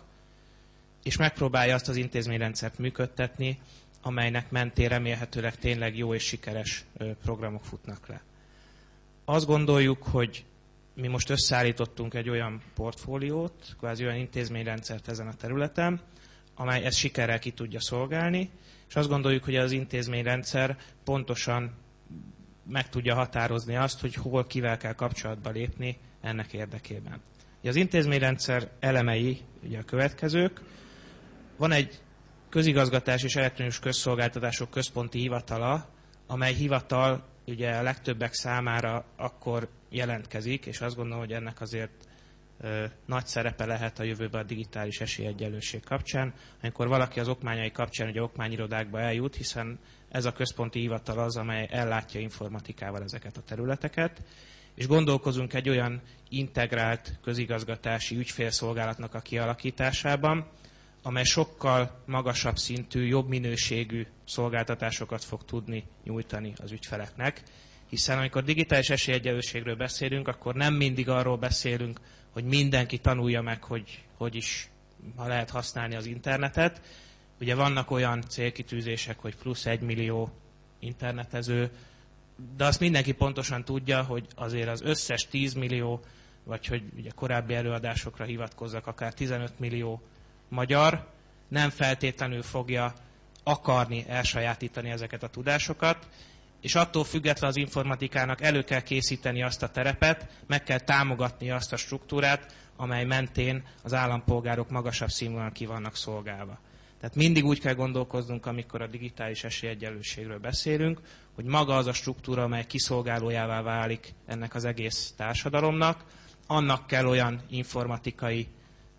és megpróbálja azt az intézményrendszert működtetni, amelynek mentén remélhetőleg tényleg jó és sikeres programok futnak le. Azt gondoljuk, hogy mi most összeállítottunk egy olyan portfóliót, kvázi olyan intézményrendszert ezen a területen, amely ezt sikerrel ki tudja szolgálni, és azt gondoljuk, hogy az intézményrendszer pontosan meg tudja határozni azt, hogy hol kivel kell kapcsolatba lépni ennek érdekében. Az intézményrendszer elemei ugye a következők. Van egy közigazgatás és elektronikus közszolgáltatások központi hivatala, amely hivatal ugye a legtöbbek számára akkor jelentkezik, és azt gondolom, hogy ennek azért ö, nagy szerepe lehet a jövőben a digitális esélyegyenlőség kapcsán, amikor valaki az okmányai kapcsán ugye okmányirodákba eljut, hiszen ez a központi hivatal az, amely ellátja informatikával ezeket a területeket, és gondolkozunk egy olyan integrált közigazgatási ügyfélszolgálatnak a kialakításában, amely sokkal magasabb szintű, jobb minőségű szolgáltatásokat fog tudni nyújtani az ügyfeleknek, hiszen amikor digitális esélyegyenlőségről beszélünk, akkor nem mindig arról beszélünk, hogy mindenki tanulja meg, hogy hogy is ha lehet használni az internetet. Ugye vannak olyan célkitűzések, hogy plusz egy millió internetező, de azt mindenki pontosan tudja, hogy azért az összes tíz millió, vagy hogy ugye korábbi előadásokra hivatkozzak, akár tizenöt millió magyar nem feltétlenül fogja akarni elsajátítani ezeket a tudásokat, és attól független az informatikának elő kell készíteni azt a terepet, meg kell támogatni azt a struktúrát, amely mentén az állampolgárok magasabb színvonalon ki vannak szolgálva. Tehát mindig úgy kell gondolkoznunk, amikor a digitális esélyegyenlőségről beszélünk, hogy maga az a struktúra, amely kiszolgálójává válik ennek az egész társadalomnak, annak kell olyan informatikai,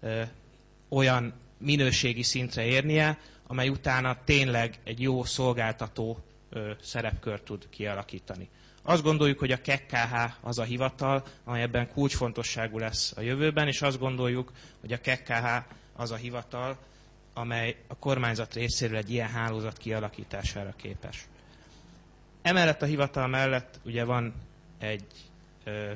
olyan minőségi szintre érnie, amely utána tényleg egy jó szolgáltató szerepkört tud kialakítani. Azt gondoljuk, hogy a K K H az a hivatal, amely ebben kulcsfontosságú lesz a jövőben, és azt gondoljuk, hogy a K K H az a hivatal, amely a kormányzat részéről egy ilyen hálózat kialakítására képes. Emellett a hivatal mellett ugye van egy ö,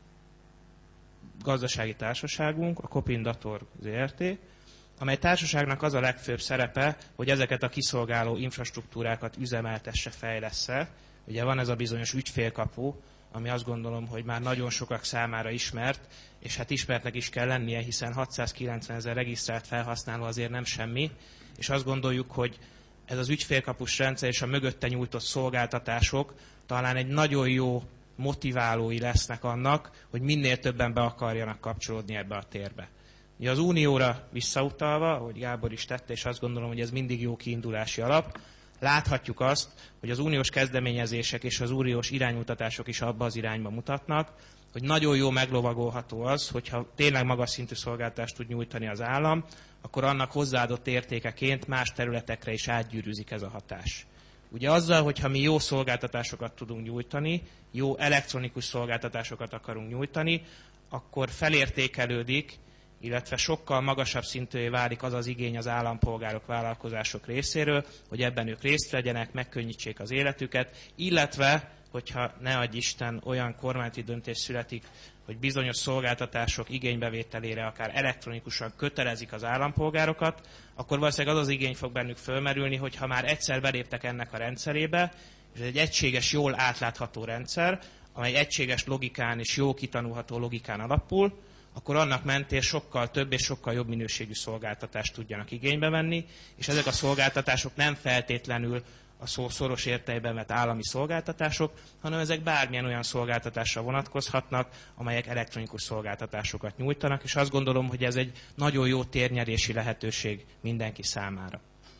gazdasági társaságunk, a Kopindator Zrt., amely társaságnak az a legfőbb szerepe, hogy ezeket a kiszolgáló infrastruktúrákat üzemeltesse, fejlessze. Ugye van ez a bizonyos ügyfélkapu, ami azt gondolom, hogy már nagyon sokak számára ismert, és hát ismertnek is kell lennie, hiszen hatszázkilencvenezer regisztrált felhasználó azért nem semmi, és azt gondoljuk, hogy ez az ügyfélkapus rendszer és a mögötte nyújtott szolgáltatások talán egy nagyon jó motiválói lesznek annak, hogy minél többen be akarjanak kapcsolódni ebbe a térbe. Ugye az unióra visszautalva, ahogy Gábor is tette, és azt gondolom, hogy ez mindig jó kiindulási alap, láthatjuk azt, hogy az uniós kezdeményezések és az uniós iránymutatások is abba az irányba mutatnak, hogy nagyon jó meglovagolható az, hogyha tényleg magas szintű szolgáltást tud nyújtani az állam, akkor annak hozzáadott értékeként más területekre is átgyűrűzik ez a hatás. Ugye azzal, hogyha mi jó szolgáltatásokat tudunk nyújtani, jó elektronikus szolgáltatásokat akarunk nyújtani, akkor felértékelődik, illetve sokkal magasabb szintűvé válik az az igény az állampolgárok, vállalkozások részéről, hogy ebben ők részt vegyenek, megkönnyítsék az életüket, illetve, hogyha ne adj Isten, olyan kormányzati döntés születik, hogy bizonyos szolgáltatások igénybevételére akár elektronikusan kötelezik az állampolgárokat, akkor valószínűleg az az igény fog bennük fölmerülni, hogy ha már egyszer beléptek ennek a rendszerébe, és ez egy egységes, jól átlátható rendszer, amely egységes logikán és jó kitanulható logikán alapul, akkor annak mentén sokkal több és sokkal jobb minőségű szolgáltatást tudjanak igénybe venni, és ezek a szolgáltatások nem feltétlenül a szó szoros értelemben vett állami szolgáltatások, hanem ezek bármilyen olyan szolgáltatásra vonatkozhatnak, amelyek elektronikus szolgáltatásokat nyújtanak, és azt gondolom, hogy ez egy nagyon jó térnyerési lehetőség mindenki számára.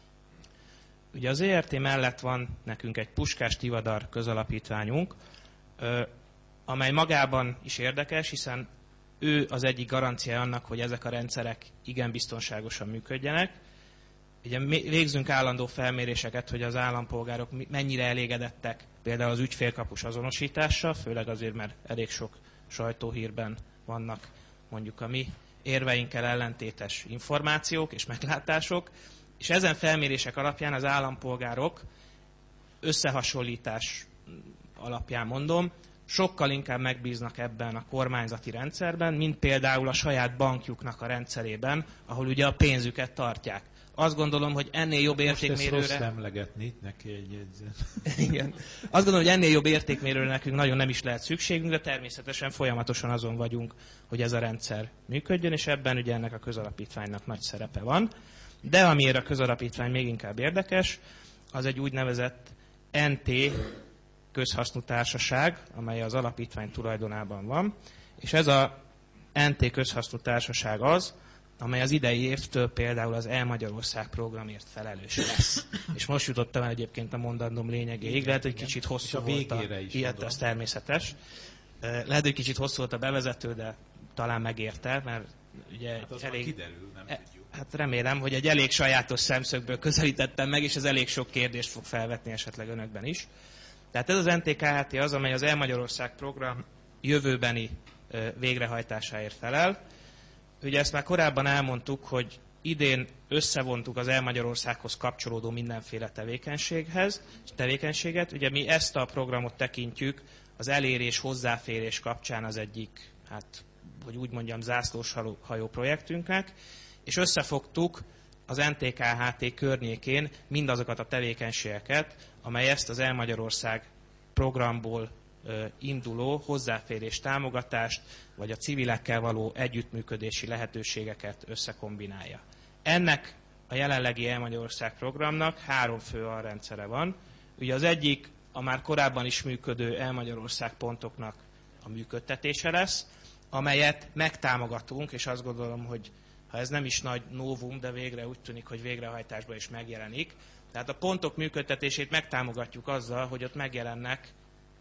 Ugye az zé er té mellett van nekünk egy Puskás Tivadar közalapítványunk, amely magában is érdekes, hiszen ő az egyik garancia annak, hogy ezek a rendszerek igen biztonságosan működjenek. Ugye végzünk állandó felméréseket, hogy az állampolgárok mennyire elégedettek például az ügyfélkapus azonosítással, főleg azért, mert elég sok sajtóhírben vannak mondjuk a mi érveinkkel ellentétes információk és meglátások, és ezen felmérések alapján az állampolgárok összehasonlítás alapján mondom, sokkal inkább megbíznak ebben a kormányzati rendszerben, mint például a saját bankjuknak a rendszerében, ahol ugye a pénzüket tartják. Azt gondolom, hogy ennél jobb értékmérőre... Most ezt rossz emlegetni, neki egy jegyzet. Igen. Azt gondolom, hogy ennél jobb értékmérőre nekünk nagyon nem is lehet szükségünk, de természetesen folyamatosan azon vagyunk, hogy ez a rendszer működjön, és ebben ugye ennek a közalapítványnak nagy szerepe van. De amiért a közalapítvány még inkább érdekes, az egy úgynevezett en té közhasznú társaság, amely az alapítvány tulajdonában van, és ez a en té közhasznú társaság az, amely az idei évtől például az E-Magyarország programért felelős lesz. És most jutottam el egyébként a mondandóm lényegéig, lehet, hogy kicsit hosszú volt a... Ilyet, ez természetes. Lehet, hogy kicsit hosszú volt a bevezető, de talán megérte, mert ugye hát az elég... kiderül, nem e, tudjuk. Hát remélem, hogy egy elég sajátos szemszögből közelítettem meg, és ez elég sok kérdést fog felvetni esetleg önökben is. Tehát ez az en té ká há té az, amely az E-Magyarország program jövőbeni végrehajtásáért felel. Ugye ezt már korábban elmondtuk, hogy idén összevontuk az E-Magyarországhoz kapcsolódó mindenféle tevékenységhez, tevékenységet. Ugye mi ezt a programot tekintjük az elérés, hozzáférés kapcsán az egyik, hát, hogy úgy mondjam, zászlós hajó projektünknek, és összefogtuk az en té ká há té környékén mindazokat a tevékenységeket, amely ezt az E-Magyarország programból induló hozzáférés támogatást, vagy a civilekkel való együttműködési lehetőségeket összekombinálja. Ennek a jelenlegi E-Magyarország programnak három fő alrendszere van. Ugye az egyik a már korábban is működő E-Magyarország pontoknak a működtetése lesz, amelyet megtámogatunk, és azt gondolom, hogy ha ez nem is nagy novum, de végre úgy tűnik, hogy végrehajtásban is megjelenik. Tehát a pontok működtetését megtámogatjuk azzal, hogy ott megjelennek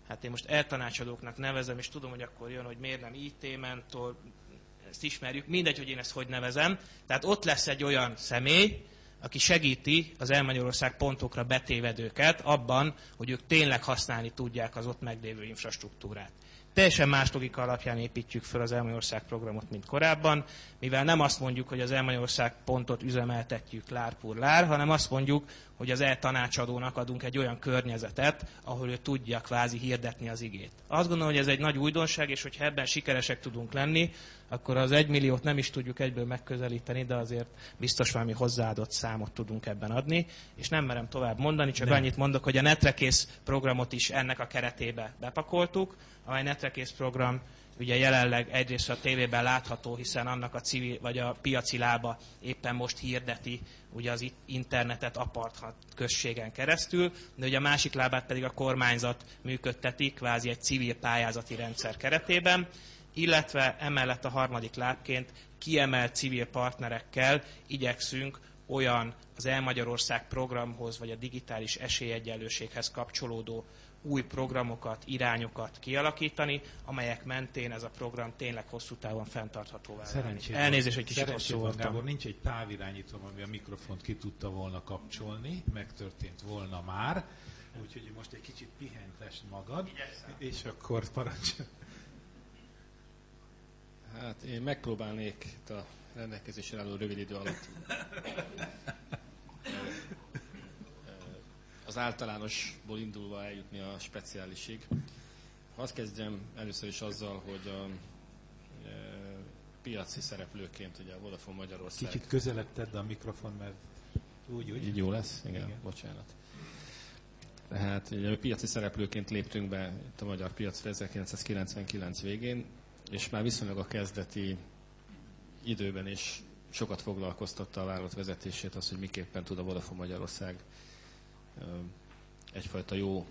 hát én most eltanácsadóknak nevezem, és tudom, hogy akkor jön, hogy miért nem í té-mentor, ezt ismerjük, mindegy, hogy én ezt hogy nevezem. Tehát ott lesz egy olyan személy, aki segíti az El-Magyarország pontokra betévedőket abban, hogy ők tényleg használni tudják az ott meglévő infrastruktúrát. Teljesen más logika alapján építjük fel az El-Magyarország programot, mint korábban, mivel nem azt mondjuk, hogy az El-Magyarország pontot üzemeltetjük lárpur lár, hanem azt mondjuk, hogy az eltanácsadónak adunk egy olyan környezetet, ahol ő tudja kvázi hirdetni az igét. Azt gondolom, hogy ez egy nagy újdonság, és hogyha ebben sikeresek tudunk lenni, akkor az egymilliót nem is tudjuk egyből megközelíteni, de azért biztos valami hozzáadott számot tudunk ebben adni, és nem merem tovább mondani, csak nem. Annyit mondok, hogy a Netrekész programot is ennek a keretébe bepakoltuk, amely Netrekész program ugye jelenleg egyrészt a tévében látható, hiszen annak a civil, vagy a piaci lába éppen most hirdeti ugye az internetet Aparthat községen keresztül, de ugye a másik lábát pedig a kormányzat működteti, kvázi egy civil pályázati rendszer keretében, illetve emellett a harmadik lábként kiemelt civil partnerekkel igyekszünk olyan az El-Magyarország programhoz, vagy a digitális esélyegyenlőséghez kapcsolódó új programokat, irányokat kialakítani, amelyek mentén ez a program tényleg hosszú távon fenntarthatóvá válik. Elnézést, hogy kicsit hosszú voltam. Gábor, nincs egy távirányító, ami a mikrofont ki tudta volna kapcsolni, megtörtént volna már, úgyhogy most egy kicsit pihentesd magad, Igyeszem. És akkor parancsolj. Hát én megpróbálnék itt a rendelkezésre álló rövid idő alatt az általánosból indulva eljutni a speciálisig. Azt kezdjem először is azzal, hogy a e, piaci szereplőként, ugye a Vodafone Magyarország... Kicsit közelebb tedd a mikrofon, mert úgy, úgy. Így jó lesz? Igen, Igen. Bocsánat. Tehát ugye a piaci szereplőként léptünk be itt a magyar piacra ezerkilencszázkilencvenkilenc végén, és már viszonylag a kezdeti időben is sokat foglalkoztatta a vállalat vezetését az, hogy miképpen tud a Vodafone Magyarország egyfajta jó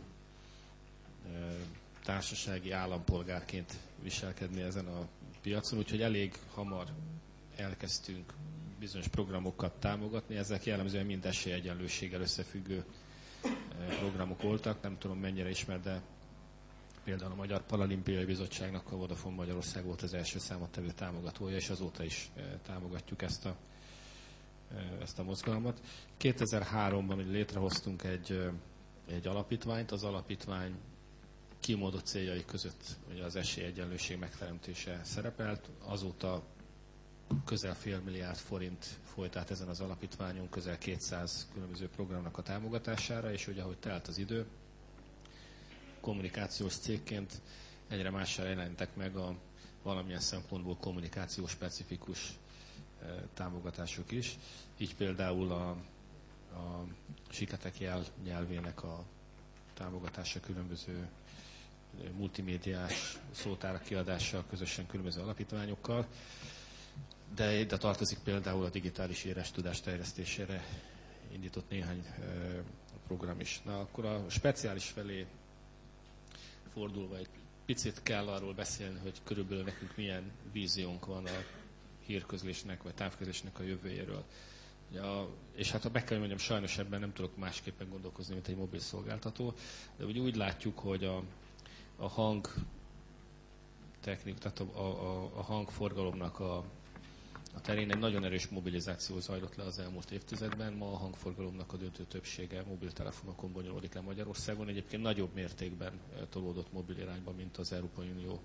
társasági állampolgárként viselkedni ezen a piacon, úgyhogy elég hamar elkezdtünk bizonyos programokat támogatni. Ezek jellemzően mind esélyegyenlőséggel összefüggő programok voltak. Nem tudom mennyire ismer, de például a Magyar Paralimpiai Bizottságnak a Vodafone Magyarország volt az első számottevő támogatója, és azóta is támogatjuk ezt a ezt a mozgalmat. kétezer-háromban ugye létrehoztunk egy, egy alapítványt, az alapítvány kimondott céljai között ugye az esélyegyenlőség megteremtése szerepelt, azóta közel fél milliárd forint folyt át ezen az alapítványon, közel kétszáz különböző programnak a támogatására, és ugye ahogy telt az idő, kommunikációs cégként egyre mással jelentek meg a valamilyen szempontból kommunikációs specifikus támogatások is. Így például a, a Siketek jel nyelvének a támogatása különböző multimédiás szótárak kiadással közösen különböző alapítványokkal, de ide tartozik például a digitális írás tudás terjesztésére indított néhány program is. Na akkor a speciális felé fordulva egy picit kell arról beszélni, hogy körülbelül nekünk milyen víziónk van a hírközlésnek vagy távközlésnek a jövőjéről. Ja, és hát ha meg kell mondjam, sajnos ebben nem tudok másképpen gondolkozni, mint egy mobil szolgáltató, de úgy, úgy látjuk, hogy a, a hang technik, tehát a, a, a hangforgalomnak a, a terén egy nagyon erős mobilizáció zajlott le az elmúlt évtizedben. Ma a hangforgalomnak a döntő többsége mobiltelefonokon bonyolódik le Magyarországon. Egyébként nagyobb mértékben tolódott mobil irányba, mint az Európai Unió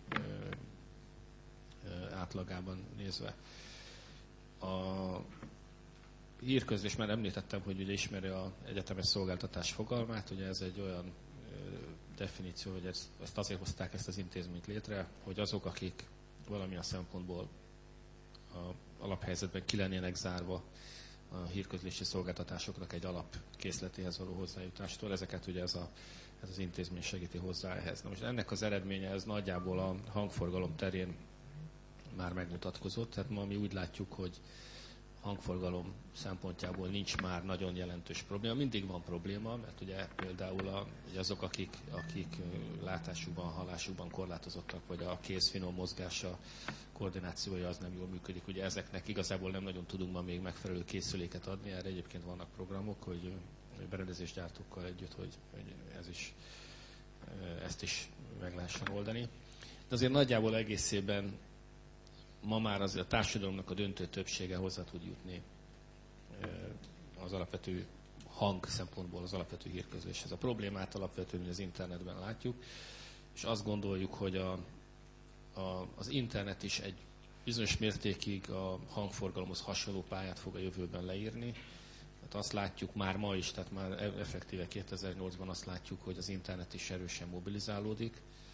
átlagában nézve. A hírközlés, már említettem, hogy ugye ismeri az egyetemes szolgáltatás fogalmát, ugye ez egy olyan definíció, hogy ezt, ezt azért hozták ezt az intézményt létre, hogy azok, akik valamilyen szempontból a alaphelyzetben ki lennének zárva a hírközlési szolgáltatásoknak egy alapkészletéhez való hozzájutástól, ezeket ugye ez, a, ez az intézmény segíti hozzá ehhez. Na most ennek az eredménye ez nagyjából a hangforgalom terén már megmutatkozott, tehát ma mi úgy látjuk, hogy hangforgalom szempontjából nincs már nagyon jelentős probléma. Mindig van probléma, mert ugye például a, ugye azok, akik, akik látásukban, hallásukban korlátozottak, vagy a kéz finom mozgása, koordinációja az nem jól működik. Ugye ezeknek igazából nem nagyon tudunk ma még megfelelő készüléket adni, erre egyébként vannak programok, hogy berendezésgyártókkal együtt, hogy, hogy ez is ezt is meg lehessen oldani. De azért nagyjából egészében ma már az a társadalomnak a döntő többsége hozzá tud jutni az alapvető hang szempontból az alapvető hírközléshez. A problémát alapvetően az internetben látjuk, és azt gondoljuk, hogy a, a, az internet is egy bizonyos mértékig a hangforgalomhoz hasonló pályát fog a jövőben leírni. Hát azt látjuk már ma is, tehát már effektíve kétezer-nyolcban azt látjuk, hogy az internet is erősen mobilizálódik,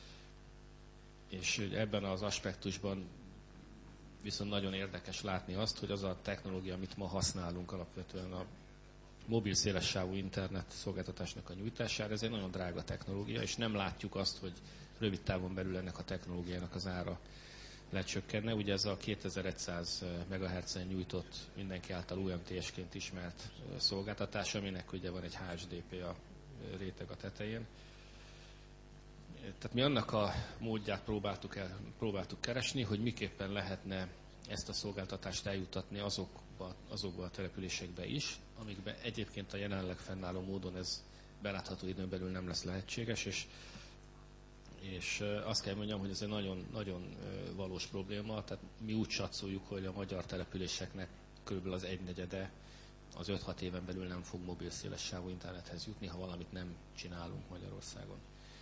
és ebben az aspektusban viszont nagyon érdekes látni azt, hogy az a technológia, amit ma használunk alapvetően a mobil szélessávú internet szolgáltatásnak a nyújtására, ez egy nagyon drága technológia, és nem látjuk azt, hogy rövid távon belül ennek a technológiának az ára lecsökkenne. Ugye ez a kétezer-száz megahertzen nyújtott, mindenki által u em té es-ként ismert szolgáltatás, aminek ugye van egy há es dé pé a réteg a tetején. Tehát mi annak a módját próbáltuk, el, próbáltuk keresni, hogy miképpen lehetne ezt a szolgáltatást eljuttatni azokba, azokba a településekbe is, amikben egyébként a jelenleg fennálló módon ez belátható időn belül nem lesz lehetséges, és, és azt kell mondjam, hogy ez egy nagyon, nagyon valós probléma. Tehát mi úgy satszoljuk, hogy a magyar településeknek kb. Az egynegyede az öt-hat éven belül nem fog mobil szélessávú internethez jutni, ha valamit nem csinálunk Magyarországon.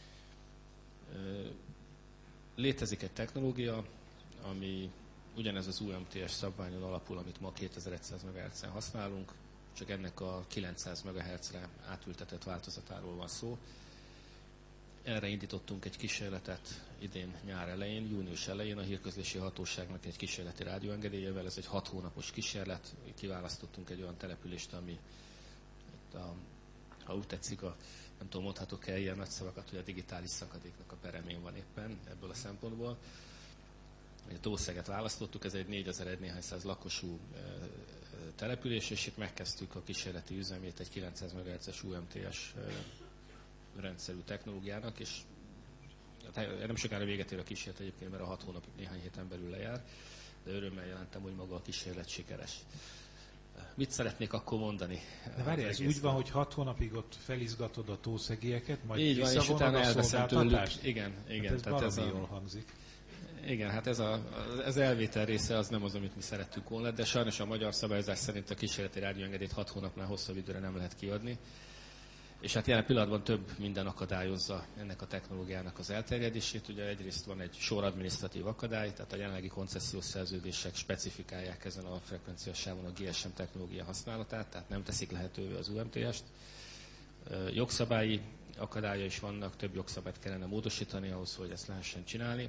Létezik egy technológia, ami ugyanez az u em té es szabványon alapul, amit ma kétezer-száz megahertzen használunk, csak ennek a kilencszáz megahertzre átültetett változatáról van szó. Erre indítottunk egy kísérletet idén nyár elején, június elején a hírközlési hatóságnak egy kísérleti rádióengedélyével. Ez egy hat hónapos kísérlet. Kiválasztottunk egy olyan települést, ami, a, ha úgy tetszik, a, nem tudom, mondhatok-e ilyen nagy szavakat, hogy a digitális szakadéknak a peremén van éppen ebből a szempontból. Tószeget választottuk, ez egy négyezer néhány száz lakosú település, és itt megkezdtük a kísérleti üzemét egy kilencszáz megahertzes u em té es rendszerű technológiának, és nem sokára véget ér a kísérlet egyébként, mert a hat hónap néhány héten belül lejár, de örömmel jelentem, hogy maga a kísérlet sikeres. Mit szeretnék akkor mondani? De várj, ez úgy van, hogy hat hónapig ott felizgatod a tószegieket, majd így van, és utána elveszem tőlük. Igen, igen. Hát ez tehát ez a, jól hangzik. Igen, hát ez a, az elvétel része az nem az, amit mi szerettünk volna, de sajnos a magyar szabályozás szerint a kísérleti rádióengedélyt hat hónapnál hosszabb időre nem lehet kiadni. És hát jelen pillanatban több minden akadályozza ennek a technológiának az elterjedését. Ugye egyrészt van egy sor adminisztratív akadály, tehát a jelenlegi koncesziós szerződések specifikálják ezen a frekvenciás sávon a gé es em technológia használatát, tehát nem teszik lehetővé az u em té est. Jogszabályi akadálya is vannak, több jogszabályt kellene módosítani ahhoz, hogy ezt lehessen csinálni.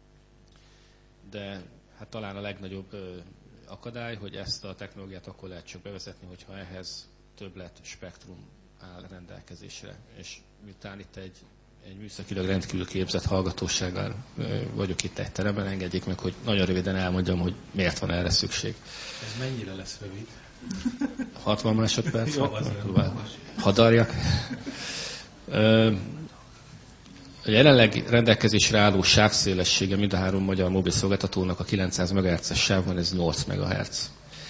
De hát talán a legnagyobb akadály, hogy ezt a technológiát akkor lehet csak bevezetni, hogyha ehhez többlet spektrum áll rendelkezésre. És miután itt egy, egy műszakilag rendkívül képzett hallgatósággal vagyok itt egy teremben, engedjék meg, hogy nagyon röviden elmondjam, hogy miért van erre szükség. Ez mennyire lesz rövid? hatvan másodperc? Hadarjak. A jelenleg rendelkezésre álló sávszélessége mind a három magyar mobil szolgáltatónak a kilencszáz megahertzes sávban, ez nyolc megahertz.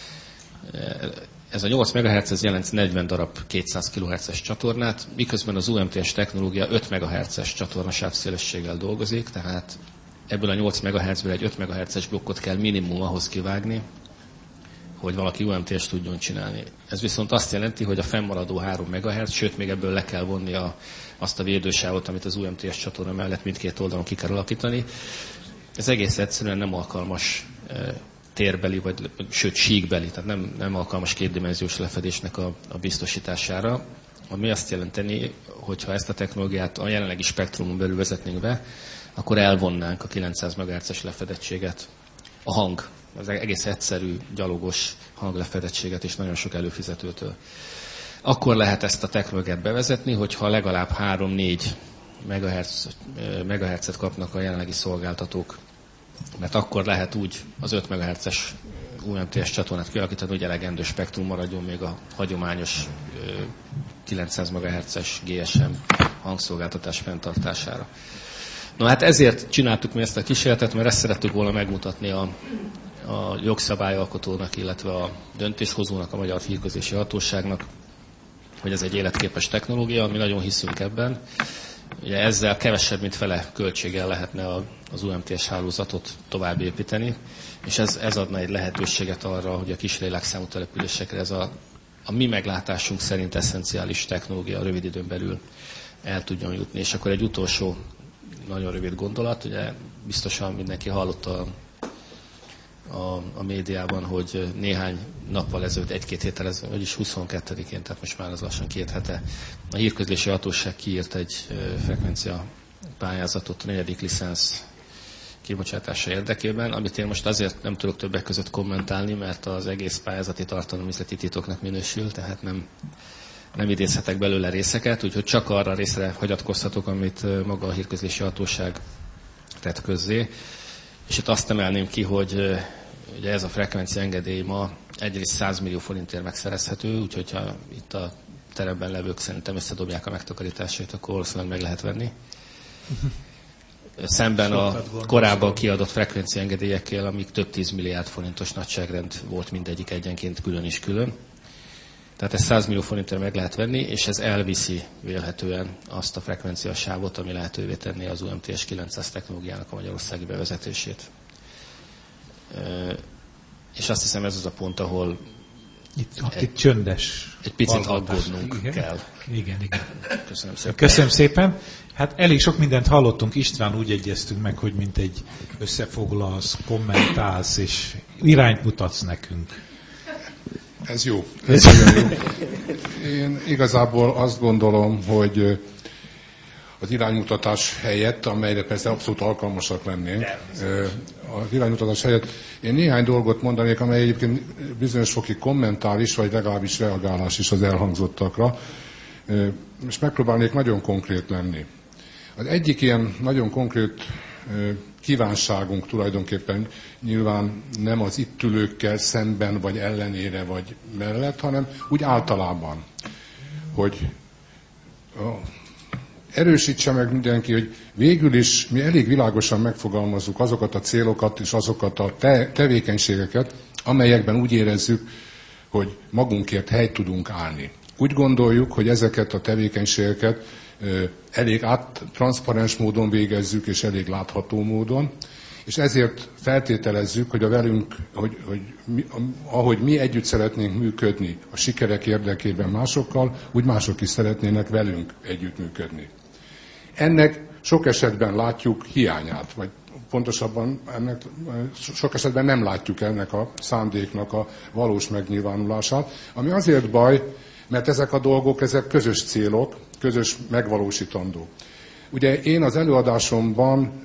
Ez a nyolc megahertz ez jelent negyven darab kétszáz kilohertzes csatornát, miközben az u em té es technológia öt megahertzes csatorna sávszélességgel dolgozik, tehát ebből a nyolc megahertzből egy öt megahertzes blokkot kell minimum ahhoz kivágni, hogy valaki u em té est tudjon csinálni. Ez viszont azt jelenti, hogy a fennmaradó három megahertz, sőt még ebből le kell vonni a, azt a védősávot, amit az u em té es csatorna mellett mindkét oldalon ki kell alakítani. Ez egész egyszerűen nem alkalmas e, térbeli, vagy sőt síkbeli, tehát nem, nem alkalmas kétdimenziós lefedésnek a, a biztosítására, ami azt jelenteni, hogyha ezt a technológiát a jelenlegi spektrumon belül vezetnénk be, akkor elvonnánk a kilencszáz megahertzes lefedettséget, a hang, az egész egyszerű, gyalogos hanglefedettséget és nagyon sok előfizetőtől. Akkor lehet ezt a technológiát bevezetni, hogyha legalább három-négy megahertzet kapnak a jelenlegi szolgáltatók, mert akkor lehet úgy az öt megahertzes u em té es csatornát kialakítani, hogy elegendő spektrum maradjon még a hagyományos kilencszáz megahertzes gé es em hangszolgáltatás fenntartására. Na hát ezért csináltuk mi ezt a kísérletet, mert ezt szerettük volna megmutatni a, a jogszabályalkotónak, illetve a döntéshozónak, a Magyar Hírközlési Hatóságnak, hogy ez egy életképes technológia, mi nagyon hiszünk ebben, Ugye ezzel kevesebb, mint fele költséggel lehetne az u em té es hálózatot tovább építeni, és ez, ez adna egy lehetőséget arra, hogy a kis lélekszámú településekre ez a, a mi meglátásunk szerint eszenciális technológia rövid időn belül el tudjon jutni. És akkor egy utolsó nagyon rövid gondolat, ugye biztosan mindenki hallotta a, a médiában, hogy néhány nappal ezelőtt, egy-két héttel ezelőtt, vagyis huszonkettedikén, tehát most már az lassan két hete, a hírközlési hatóság kiírt egy frekvencia pályázatot a negyedik licensz kibocsátása érdekében, amit én most azért nem tudok többek között kommentálni, mert az egész pályázati tartalom üzleti titoknak minősül, tehát nem, nem idézhetek belőle részeket, úgyhogy csak arra részre hagyatkozhatok, amit maga a hírközlési hatóság tett közzé. És itt azt emelném ki, hogy ugye ez a frekvencia engedély ma egyrészt száz millió forintért megszerezhető, úgyhogy ha itt a teremben levők szerintem összedobják a megtakarításait, akkor valószínűleg meg lehet venni. Szemben a korábban kiadott frekvencia engedélyekkel, amik több tíz milliárd forintos nagyságrend volt mindegyik egyenként külön is külön. Tehát ez száz millió forintért meg lehet venni, és ez elviszi vélhetően azt a frekvenciasávot, ami lehetővé tenné az u em té es kilencszáz technológiának a magyarországi bevezetését. És azt hiszem ez az a pont, ahol itt, egy, itt csöndes. Egy picit aggódnunk igen? kell. Igen, igen. Köszönöm szépen. Köszönöm szépen. Hát elég sok mindent hallottunk. István, úgy egyeztünk meg, hogy mint egy összefoglalsz, kommentálsz, és irányt mutatsz nekünk. Ez jó. Ez jó. Én igazából azt gondolom, hogy az iránymutatás helyett, amelyre persze abszolút alkalmasak lennénk, az iránymutatás helyett én néhány dolgot mondanék, amely egyébként bizonyos fokig kommentál is, vagy legalábbis reagálás is az elhangzottakra, és megpróbálnék nagyon konkrét lenni. Az egyik ilyen nagyon konkrét kívánságunk tulajdonképpen nyilván nem az itt ülőkkel szemben, vagy ellenére, vagy mellett, hanem úgy általában, hogy erősítse meg mindenki, hogy végül is mi elég világosan megfogalmazzuk azokat a célokat és azokat a te- tevékenységeket, amelyekben úgy érezzük, hogy magunkért helyt tudunk állni. Úgy gondoljuk, hogy ezeket a tevékenységeket elég át, transzparens módon végezzük, és elég látható módon, és ezért feltételezzük, hogy, a velünk, hogy, hogy mi, ahogy mi együtt szeretnénk működni a sikerek érdekében másokkal, úgy mások is szeretnének velünk együttműködni. Ennek sok esetben látjuk hiányát, vagy pontosabban ennek, sok esetben nem látjuk ennek a szándéknak a valós megnyilvánulását, ami azért baj, mert ezek a dolgok, ezek közös célok, közös megvalósítandó. Ugye én az előadásomban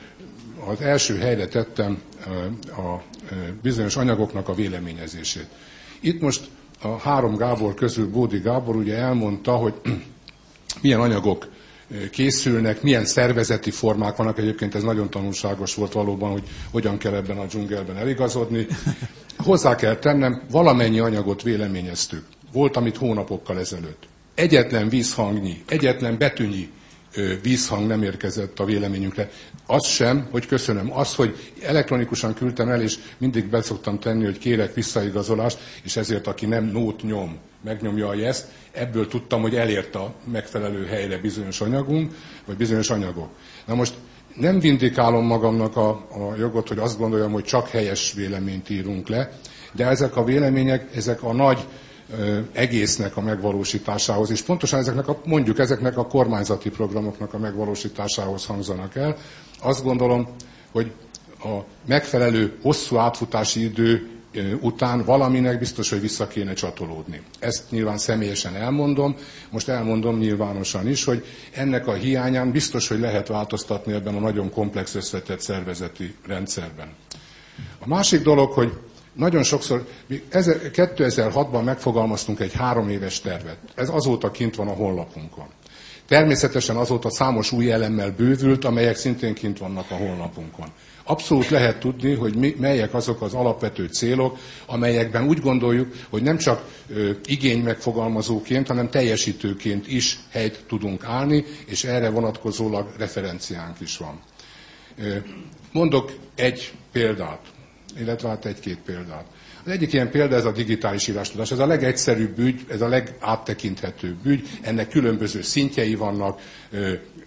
az első helyre tettem a bizonyos anyagoknak a véleményezését. Itt most a három Gábor közül Bódi Gábor ugye elmondta, hogy milyen anyagok készülnek, milyen szervezeti formák vannak. Egyébként ez nagyon tanulságos volt valóban, hogy hogyan kell ebben a dzsungelben eligazodni. Hozzá kell tennem, valamennyi anyagot véleményeztük. Volt, amit hónapokkal ezelőtt. Egyetlen vízhangnyi, egyetlen betűnyi vízhang nem érkezett a véleményünkre. Az sem, hogy köszönöm, az, hogy elektronikusan küldtem el, és mindig be szoktam tenni, hogy kérek visszaigazolást, és ezért aki nem nót nyom, megnyomja a jeszt, ebből tudtam, hogy elért a megfelelő helyre bizonyos anyagunk, vagy bizonyos anyagok. Na most nem vindikálom magamnak a, a jogot, hogy azt gondoljam, hogy csak helyes véleményt írunk le, de ezek a vélemények, ezek a nagy egésznek a megvalósításához, és pontosan ezeknek a, mondjuk ezeknek a kormányzati programoknak a megvalósításához hangzanak el. Azt gondolom, hogy a megfelelő hosszú átfutási idő után valaminek biztos, hogy vissza kéne csatolódni. Ezt nyilván személyesen elmondom, most elmondom nyilvánosan is, hogy ennek a hiányán biztos, hogy lehet változtatni ebben a nagyon komplex összetett szervezeti rendszerben. A másik dolog, hogy nagyon sokszor, kétezer-hatban megfogalmaztunk egy három éves tervet. Ez azóta kint van a honlapunkon. Természetesen azóta számos új elemmel bővült, amelyek szintén kint vannak a honlapunkon. Abszolút lehet tudni, hogy mi, melyek azok az alapvető célok, amelyekben úgy gondoljuk, hogy nem csak ö, igény megfogalmazóként, hanem teljesítőként is helyt tudunk állni, és erre vonatkozólag referenciánk is van. Ö, mondok egy példát, illetve hát egy-két példát. Az egyik ilyen példa ez a digitális írástudás. Ez a legegyszerűbb ügy, ez a legáttekinthetőbb ügy. Ennek különböző szintjei vannak,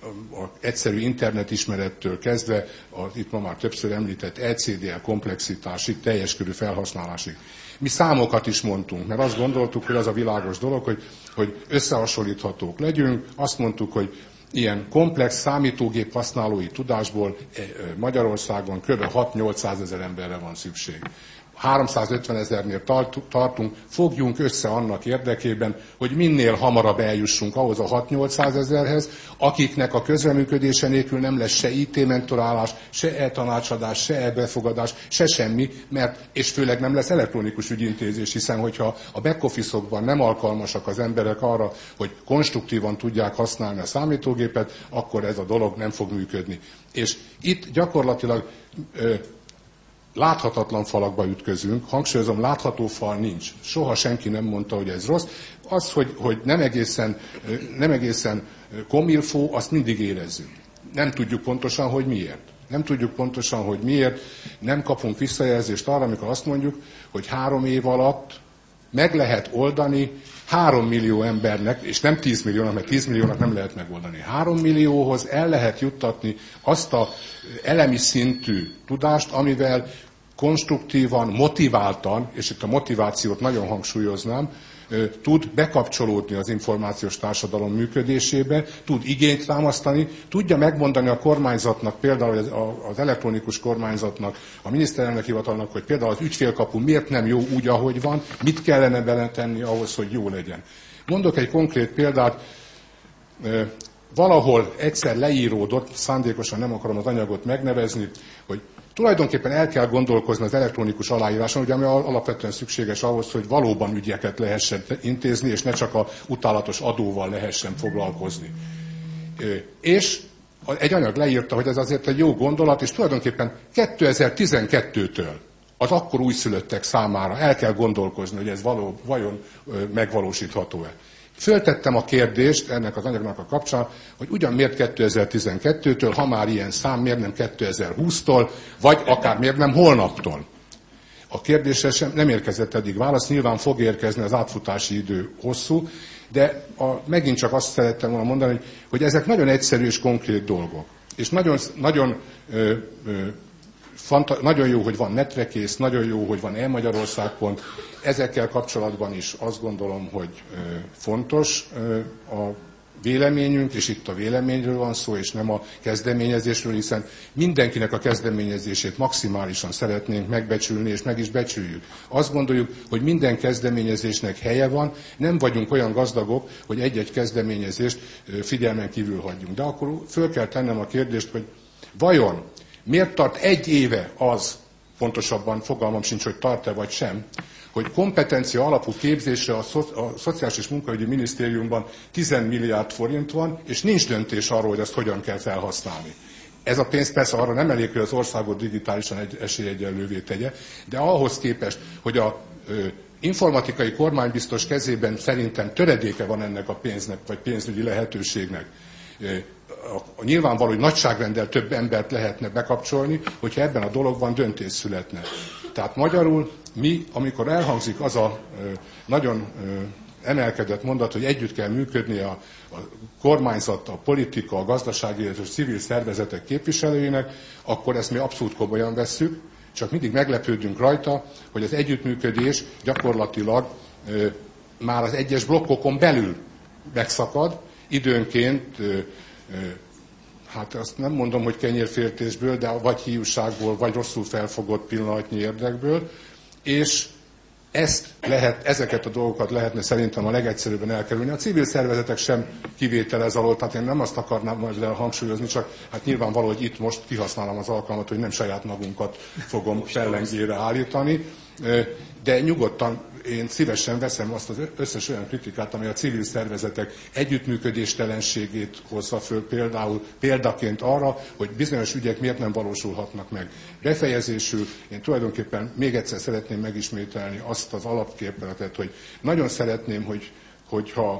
az egyszerű internetismerettől kezdve, az itt ma már többször említett E C D L komplexitásig, teljes körű felhasználásig. Mi számokat is mondtunk, mert azt gondoltuk, hogy az a világos dolog, hogy, hogy összehasonlíthatók legyünk. Azt mondtuk, hogy ilyen komplex számítógép használói tudásból Magyarországon kb. hat-nyolcszázezer emberre van szükség. háromszázötven ezernél tartunk, fogjunk össze annak érdekében, hogy minél hamarabb eljussunk ahhoz a hat-nyolcszázezerhez, akiknek a közreműködése nélkül nem lesz se I T mentorálás, se e-tanácsadás, se e-befogadás, se semmi, mert, és főleg nem lesz elektronikus ügyintézés, hiszen hogyha a back office-okban nem alkalmasak az emberek arra, hogy konstruktívan tudják használni a számítógépet, akkor ez a dolog nem fog működni. És itt gyakorlatilag ö, láthatatlan falakba ütközünk, hangsúlyozom, látható fal nincs. Soha senki nem mondta, hogy ez rossz. Az, hogy, hogy nem egészen, nem egészen komilfó, azt mindig érezzük. Nem tudjuk pontosan, hogy miért. Nem tudjuk pontosan, hogy miért. Nem kapunk visszajelzést arra, amikor azt mondjuk, hogy három év alatt meg lehet oldani három millió embernek, és nem tíz milliónak, mert tíz milliónak nem lehet megoldani. Három millióhoz el lehet juttatni azt a elemi szintű tudást, amivel konstruktívan, motiváltan, és itt a motivációt nagyon hangsúlyoznám, tud bekapcsolódni az információs társadalom működésébe, tud igényt támasztani, tudja megmondani a kormányzatnak, például az elektronikus kormányzatnak, a miniszterelnök hivatalnak, hogy például az ügyfélkapu miért nem jó úgy, ahogy van, mit kellene beletenni ahhoz, hogy jó legyen. Mondok egy konkrét példát, valahol egyszer leíródott, szándékosan nem akarom az anyagot megnevezni, hogy tulajdonképpen el kell gondolkozni az elektronikus aláíráson, ugye, ami alapvetően szükséges ahhoz, hogy valóban ügyeket lehessen intézni, és ne csak a utálatos adóval lehessen foglalkozni. És egy anyag leírta, hogy ez azért egy jó gondolat, és tulajdonképpen kétezer-tizenkettőtől az akkor újszülöttek számára el kell gondolkozni, hogy ez való, vajon megvalósítható-e. Föltettem a kérdést ennek az anyagnak a kapcsán, hogy ugyan miért kétezer-tizenkettőtől, ha már ilyen szám, miért nem kétezer-húsztól, vagy akár miért nem holnaptól. A kérdésre sem nem érkezett eddig válasz, nyilván fog érkezni, az átfutási idő hosszú, de a, megint csak azt szerettem volna mondani, hogy, hogy ezek nagyon egyszerű és konkrét dolgok. És nagyon, nagyon ö, ö, Fanta- nagyon jó, hogy van netrekész, nagyon jó, hogy van e-Magyarország pont. Ezekkel kapcsolatban is azt gondolom, hogy ö, fontos ö, a véleményünk, és itt a véleményről van szó, és nem a kezdeményezésről, hiszen mindenkinek a kezdeményezését maximálisan szeretnénk megbecsülni, és meg is becsüljük. Azt gondoljuk, hogy minden kezdeményezésnek helye van, nem vagyunk olyan gazdagok, hogy egy-egy kezdeményezést ö, figyelmen kívül hagyjunk. De akkor föl kell tennem a kérdést, hogy vajon miért tart egy éve az, pontosabban fogalmam sincs, hogy tart-e vagy sem, hogy kompetencia alapú képzésre a, Szo- a Szociális és Munkaügyi Minisztériumban tíz milliárd forint van, és nincs döntés arról, hogy ezt hogyan kell felhasználni. Ez a pénz persze arra nem elég, hogy az országot digitálisan egy, esélyegyenlővé tegye, de ahhoz képest, hogy a ö, informatikai kormánybiztos kezében szerintem töredéke van ennek a pénznek, vagy pénzügyi lehetőségnek, ö, a nyilvánvaló, hogy nagyságrenddel több embert lehetne bekapcsolni, hogyha ebben a dologban döntés születne. Tehát magyarul mi, amikor elhangzik az a ö, nagyon ö, emelkedett mondat, hogy együtt kell működni a, a kormányzat, a politika, a gazdasági és a civil szervezetek képviselőinek, akkor ezt mi abszolút komolyan vesszük, csak mindig meglepődünk rajta, hogy az együttműködés gyakorlatilag ö, már az egyes blokkokon belül megszakad, időnként ö, hát azt nem mondom, hogy kenyérféltésből, de vagy hiúságból, vagy rosszul felfogott pillanatnyi érdekből, és ezt lehet, ezeket a dolgokat lehetne szerintem a legegyszerűbben elkerülni. A civil szervezetek sem kivétel ez alól, tehát én nem azt akarnám majd hangsúlyozni, csak hát nyilvánvaló, hogy itt most kihasználom az alkalmat, hogy nem saját magunkat fogom pellengére állítani, de nyugodtan én szívesen veszem azt az összes olyan kritikát, amely a civil szervezetek együttműködéstelenségét hozza föl például példaként arra, hogy bizonyos ügyek miért nem valósulhatnak meg. Befejezésül én tulajdonképpen még egyszer szeretném megismételni azt az alapképletet, hogy nagyon szeretném, hogy, hogyha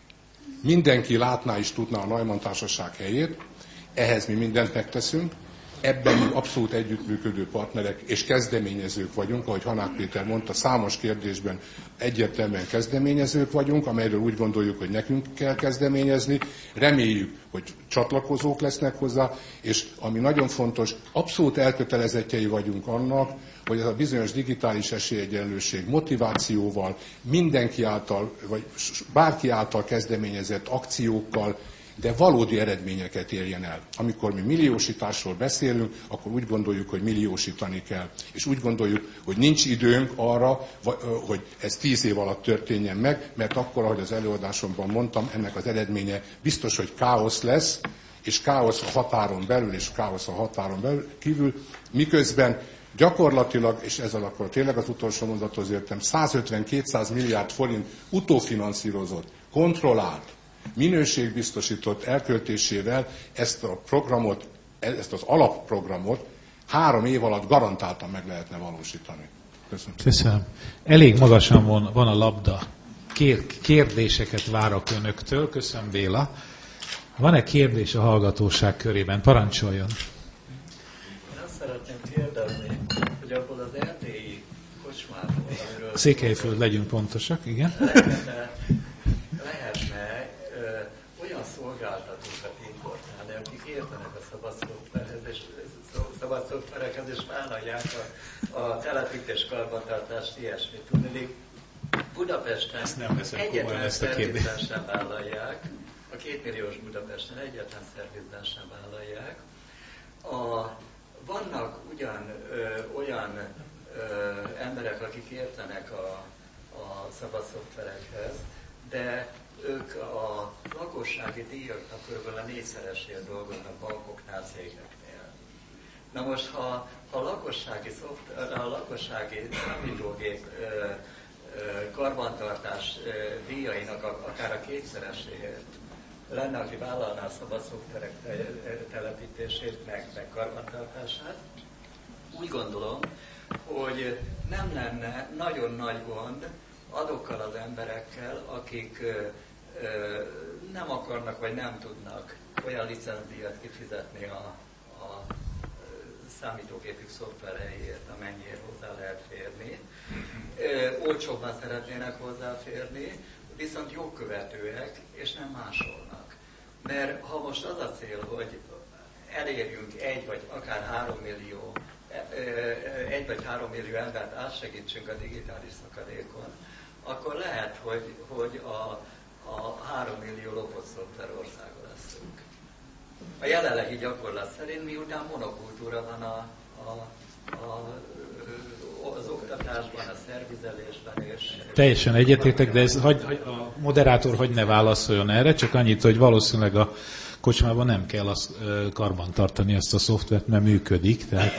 mindenki látná és tudná a Neumann Társaság helyét, ehhez mi mindent megteszünk, ebben mi abszolút együttműködő partnerek és kezdeményezők vagyunk, ahogy Hanák Péter mondta, számos kérdésben egyértelműen kezdeményezők vagyunk, amelyről úgy gondoljuk, hogy nekünk kell kezdeményezni. Reméljük, hogy csatlakozók lesznek hozzá, és ami nagyon fontos, abszolút elkötelezettjei vagyunk annak, hogy ez a bizonyos digitális esélyegyenlőség motivációval, mindenki által, vagy bárki által kezdeményezett akciókkal, de valódi eredményeket érjen el. Amikor mi milliósításról beszélünk, akkor úgy gondoljuk, hogy milliósítani kell. És úgy gondoljuk, hogy nincs időnk arra, hogy ez tíz év alatt történjen meg, mert akkor, ahogy az előadásomban mondtam, ennek az eredménye biztos, hogy káosz lesz, és káosz a határon belül, és káosz a határon belül kívül, miközben gyakorlatilag, és ezzel akkor tényleg az utolsó mondathoz értem, százötven-kétszáz milliárd forint utófinanszírozott, kontrollált, minőségbiztosított elköltésével ezt a programot, ezt az alapprogramot három év alatt garantáltan meg lehetne valósítani. Köszönöm. Köszönöm. Elég magasan van, van a labda. Kér, kérdéseket várok önöktől. Köszönöm, Béla. Van-e kérdés a hallgatóság körében? Parancsoljon. Én azt szeretném kérdezni, hogy abból az erdélyi kocsmából, amiről... Székelyföld, legyünk pontosak, igen. Lehetne, lehetne ö, olyan szolgáltatókat importálni, akik értenek a szabad szoftverhez, és szabad szoftverekhez, és vállalják a, a telepítés, karbantartást, ilyesmit. Tudni, Budapesten egyetlen szervizben sem vállalják, a kétmilliós Budapesten egyetlen szervizben sem vállalják. A, vannak ugyan ö, olyan ö, emberek, akik értenek a, a szabad szoftverekhez, de ők a lakossági díjaknak kb. A négyszeresért dolgoznak bankoknál, cégeknél. Na most, ha, ha a lakossági, szoftver, a lakossági számítógép ö, ö, karbantartás ö, díjainak a, akár a kétszereséért lenne, aki vállalná a szabad szoftverek telepítését, meg, meg karbantartását, úgy gondolom, hogy nem lenne nagyon nagy gond azokkal az emberekkel, akik ö, ö, nem akarnak vagy nem tudnak olyan licencdíjat kifizetni a, a számítógépük szoftvereiért, amennyiért hozzá lehet férni. Ö, olcsóbban szeretnének hozzáférni, viszont jogkövetőek, és nem másolnak. Mert ha most az a cél, hogy elérjünk egy vagy akár három millió, egy vagy három millió embert átsegítsünk a digitális szakadékon, akkor lehet, hogy, hogy a, a három millió lopott szoftver országa leszünk. A jelenlegi gyakorlat szerint, miután monokultúra van a, a, a az oktatásban, a szervizelésben és... Teljesen egyetértek, de ez, hagy, a moderátor hagy ne válaszoljon erre, csak annyit, hogy valószínűleg a kocsmában nem kell azt, karbantartani ezt a szoftvert, mert működik. Tehát...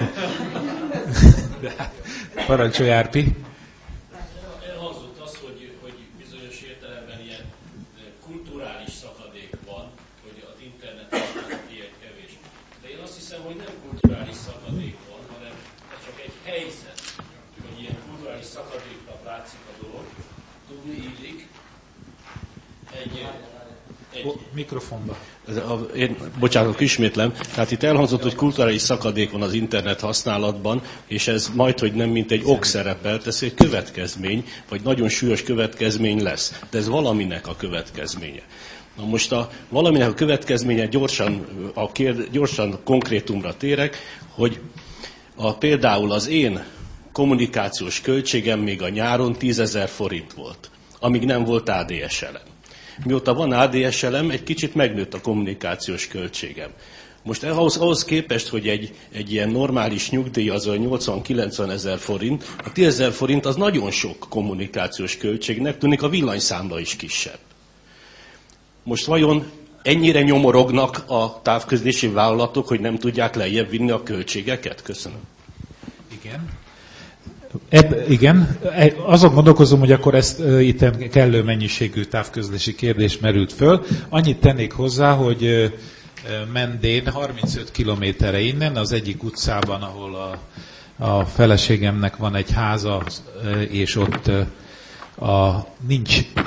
Parancsolj, Árpi! Elhangzott az, hogy, hogy bizonyos értelemben ilyen kulturális szakadék van, hogy az internet használat ilyen kevés. De én azt hiszem, hogy nem kulturális szakadék van, hanem ez csak egy helyzet, hogy ilyen kulturális szakadéknak látszik a dolog. Tudni illik egy... egy o, mikrofonba. Én, bocsánat, ismétlem. Tehát itt elhangzott, hogy kulturális szakadék van az internet használatban, és ez majd, hogy nem mint egy ok szerepel, ez egy következmény, vagy nagyon súlyos következmény lesz. De ez valaminek a következménye. Na most a valaminek a következménye gyorsan, a kérd, gyorsan konkrétumra térek, hogy a, például az én kommunikációs költségem még a nyáron tízezer forint volt, amíg nem volt á dé es elem. Mióta van á dé es elem, egy kicsit megnőtt a kommunikációs költségem. Most ahhoz, ahhoz képest, hogy egy, egy ilyen normális nyugdíj az olyan nyolcvan-kilencven ezer forint, a tízezer forint az nagyon sok kommunikációs költségnek, tűnik a villanyszámla is kisebb. Most vajon ennyire nyomorognak a távközlési vállalatok, hogy nem tudják lejjebb vinni a költségeket? Köszönöm. Igen. Ebb, igen. Azon gondolkozom, hogy akkor ezt uh, itt kellő mennyiségű távközlési kérdés merült föl. Annyit tennék hozzá, hogy uh, Mendén, harmincöt kilométerre innen, az egyik utcában, ahol a, a feleségemnek van egy háza, uh, és ott uh, a, nincs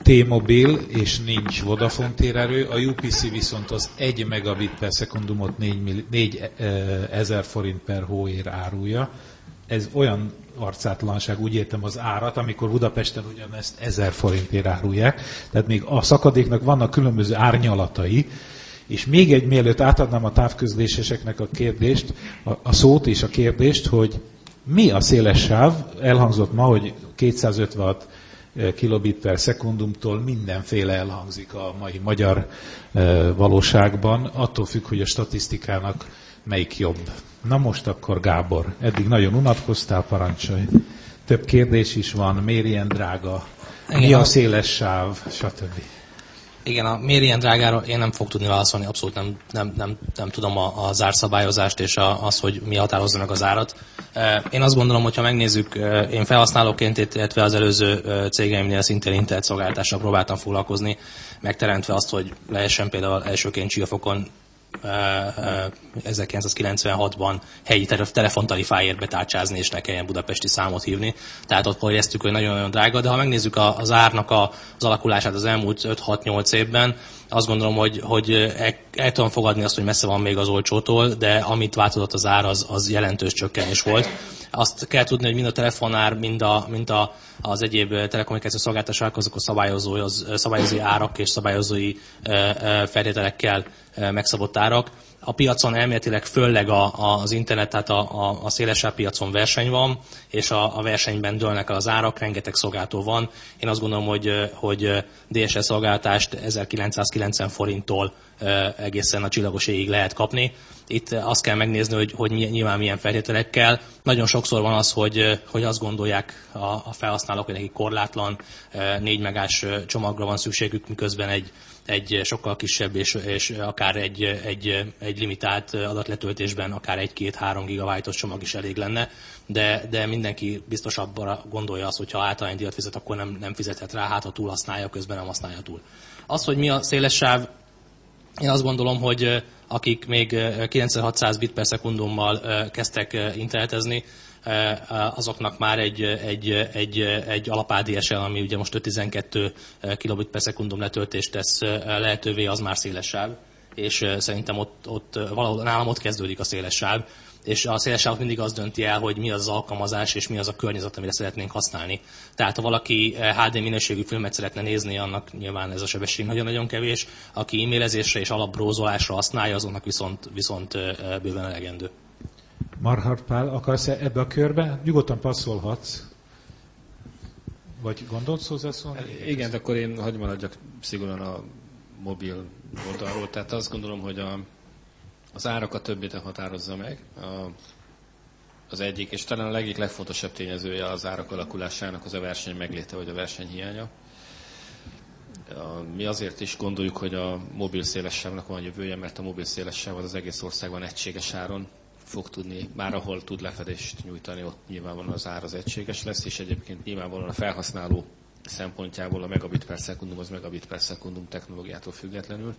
T-Mobile és nincs Vodafone térerő, a U P C viszont az egy megabit per szekundumot négy ezer forint per hóér árulja. Ez olyan arcátlanság, úgy értem az árat, amikor Budapesten ugyanezt ezer forintért árulják. Tehát még a szakadéknak vannak különböző árnyalatai, és még egy, mielőtt átadnám a távközléseseknek a kérdést, a, a szót és a kérdést, hogy mi a széles sáv? Elhangzott ma, hogy kétszázötvenhat kilobit per szekundumtól mindenféle elhangzik a mai magyar valóságban, attól függ, hogy a statisztikának melyik jobb. Na most akkor Gábor, eddig nagyon unatkoztál, parancsolj. Több kérdés is van, miért ilyen drága, mi a széles sáv, stb. Igen, a miért ilyen drágára én nem fog tudni válaszolni, abszolút nem, nem, nem, nem tudom a, a zárszabályozást és a, az, hogy mi határozza meg az árat. Én azt gondolom, hogy ha megnézzük, én felhasználóként, illetve az előző cégeimnél szintén internet szolgáltással próbáltam foglalkozni, megteremtve azt, hogy lehessen például elsőként Siófokon ezerkilencszázkilencvenhatban helyi telefontarifáért betárcsázni, és ne kelljen budapesti számot hívni. Tehát ott éreztük, hogy nagyon-nagyon drága, de ha megnézzük az árnak az alakulását az elmúlt öt-hat-nyolc évben, azt gondolom, hogy, hogy el, el tudom fogadni azt, hogy messze van még az olcsótól, de amit változott az ár, az, az jelentős csökkenés volt. Azt kell tudni, hogy mind a telefonár, mind, a, mind a, az egyéb telekommunikációs szolgáltatások azok a szabályozói, az, szabályozói árak és szabályozói feltételekkel megszabott árak. A piacon elméletileg főleg a, az internet, tehát a, a, a szélesebb piacon verseny van, és a, a versenyben dőlnek el az árak, rengeteg szolgáltató van. Én azt gondolom, hogy, hogy dé es el szolgáltást ezerkilencszázkilencven forinttól egészen a csillagos égig lehet kapni. Itt azt kell megnézni, hogy, hogy nyilván milyen feltételekkel. Nagyon sokszor van az, hogy, hogy azt gondolják a, a felhasználók, hogy nekik korlátlan négy megás csomagra van szükségük, miközben egy, egy sokkal kisebb és, és akár egy, egy, egy limitált adatletöltésben akár egy-két-három gigabájtos csomag is elég lenne, de, de mindenki biztosabban gondolja azt, hogy ha általánydíjat fizet, akkor nem, nem fizethet rá, hát ha túl használja, közben nem használja túl. Az, hogy mi a széles sáv, én azt gondolom, hogy akik még kilencvenhatszáz bit per szekundummal kezdtek internetezni, azoknak már egy, egy, egy, egy alap á dé es el, ami ugye most ötszáztizenkettő kilobit per szekundum letöltést tesz lehetővé, az már széles sáv, és szerintem ott, ott valahol nálam ott kezdődik a széles sáv, és a széles sávot mindig az dönti el, hogy mi az az alkalmazás és mi az a környezet, amire szeretnénk használni. Tehát ha valaki há dé minőségű filmet szeretne nézni, annak nyilván ez a sebesség nagyon-nagyon kevés. Aki e-mailezésre és alapbrózolásra használja, azonnak viszont, viszont bőven elegendő. Marhart Pál, akarsz ebbe a körbe? Nyugodtan passzolhatsz. Vagy gondolsz hozzászólni? Igen, de akkor én hadd maradjak szigorúan a mobil oldalról. Tehát azt gondolom, hogy a az árakat többé határozza meg. A, az egyik, és talán a legik legfontosabb tényezője az árak alakulásának az a verseny megléte, vagy a verseny hiánya. A, mi azért is gondoljuk, hogy a mobil szélessávnak van jövője, mert a mobil szélessáv az, az egész országban egységes áron fog tudni, már ahol tud lefedést nyújtani, ott nyilvánvalóan az ár az egységes lesz, és egyébként nyilvánvalóan a felhasználó szempontjából a megabit per szekundum az megabit per szekundum technológiától függetlenül.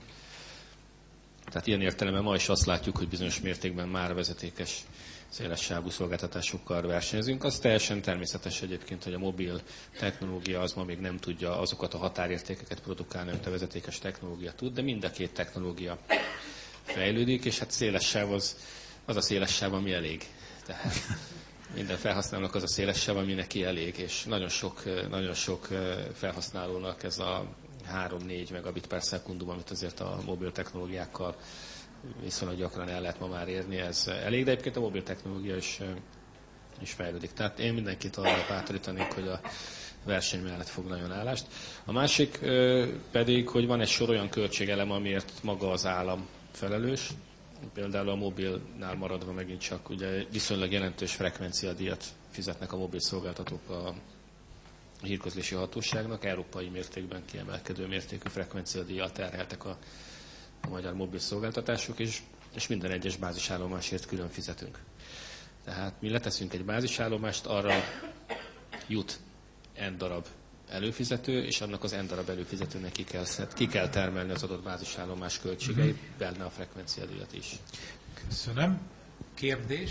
Tehát ilyen értelemben ma is azt látjuk, hogy bizonyos mértékben már vezetékes szélessávú szolgáltatásokkal versenyzünk. Az teljesen természetes egyébként, hogy a mobil technológia az ma még nem tudja azokat a határértékeket produkálni, amit a vezetékes technológia tud, de mind a két technológia fejlődik, és hát szélessáv az, az a szélessáv, ami elég. Tehát minden felhasználónak az a szélessáv, ami neki elég, és nagyon sok, nagyon sok felhasználónak ez a három-négy megabit per szekundum, amit azért a mobil technológiákkal viszonylag gyakran el lehet ma már érni, ez elég, de egyébként a mobil technológia is, is fejlődik. Tehát én mindenkit arra bátorítanék, hogy a verseny mellett foglaljon állást. A másik pedig, hogy van egy sor olyan költségelem, amiért maga az állam felelős. Például a mobilnál maradva megint csak ugye viszonylag jelentős frekvenciadíjat fizetnek a mobil szolgáltatók a a hírközlési hatóságnak, európai mértékben kiemelkedő mértékű frekvenciadíjjal terheltek a, a magyar mobil szolgáltatások, és, és minden egyes bázisállomásért külön fizetünk. Tehát mi leteszünk egy bázisállomást, arra jut n darab előfizető, és annak az n darab előfizetőnek ki kell, ki kell termelni az adott bázisállomás költségeit, benne a frekvenciadíjat is. Köszönöm. Kérdés?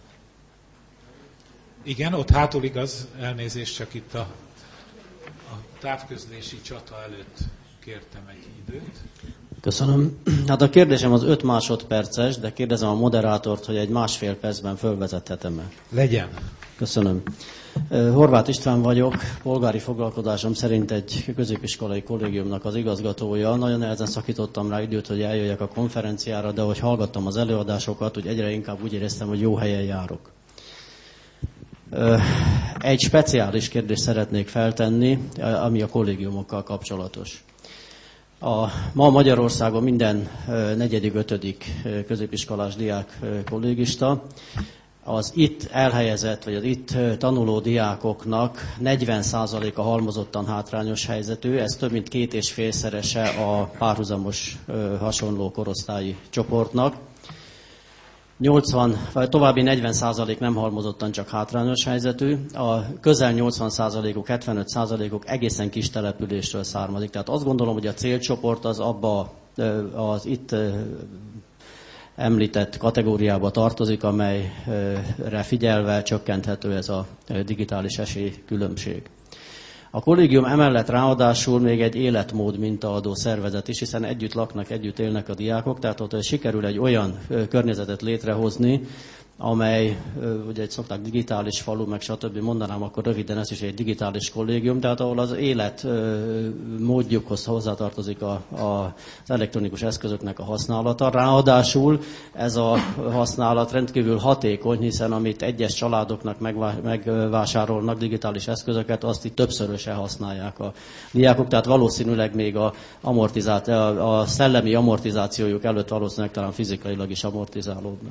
Igen, ott hátul igaz, elnézést, csak itt a, a távközlési csata előtt kértem egy időt. Köszönöm. Hát a kérdésem az öt másodperces, de kérdezem a moderátort, hogy egy másfél percben fölvezethetem-e. Legyen. Köszönöm. Horváth István vagyok, polgári foglalkozásom szerint egy középiskolai kollégiumnak az igazgatója. Nagyon nehezen szakítottam rá időt, hogy eljöjjek a konferenciára, de hogy hallgattam az előadásokat, hogy egyre inkább úgy éreztem, hogy jó helyen járok. Egy speciális kérdést szeretnék feltenni, ami a kollégiumokkal kapcsolatos. A, ma Magyarországon minden negyedik, ötödik középiskolás diák kollégista. Az itt elhelyezett, vagy az itt tanuló diákoknak negyven százaléka halmozottan hátrányos helyzetű, ez több mint két és félszerese a párhuzamos hasonló korosztályi csoportnak. nyolcvan, vagy további negyven százalék nem halmozottan, csak hátrányos helyzetű. A közel nyolcvan százalékuk, hetvenöt százalékuk egészen kis településről származik. Tehát azt gondolom, hogy a célcsoport az abba az itt említett kategóriába tartozik, amelyre figyelve csökkenthető ez a digitális esélykülönbség. A kollégium emellett ráadásul még egy életmód mintaadó szervezet is, hiszen együtt laknak, együtt élnek a diákok, tehát ott sikerül egy olyan környezetet létrehozni, amely, ugye egy szokták digitális falu, meg stb. Mondanám, akkor röviden ez is egy digitális kollégium, tehát ahol az élet módjukhoz hozzátartozik a, a, az elektronikus eszközöknek a használata. Ráadásul ez a használat rendkívül hatékony, hiszen amit egyes családoknak megvásárolnak digitális eszközöket, azt itt többszörösen használják a diákok, tehát valószínűleg még a, amortizált, a, a szellemi amortizációjuk előtt valószínűleg talán fizikailag is amortizálódnak.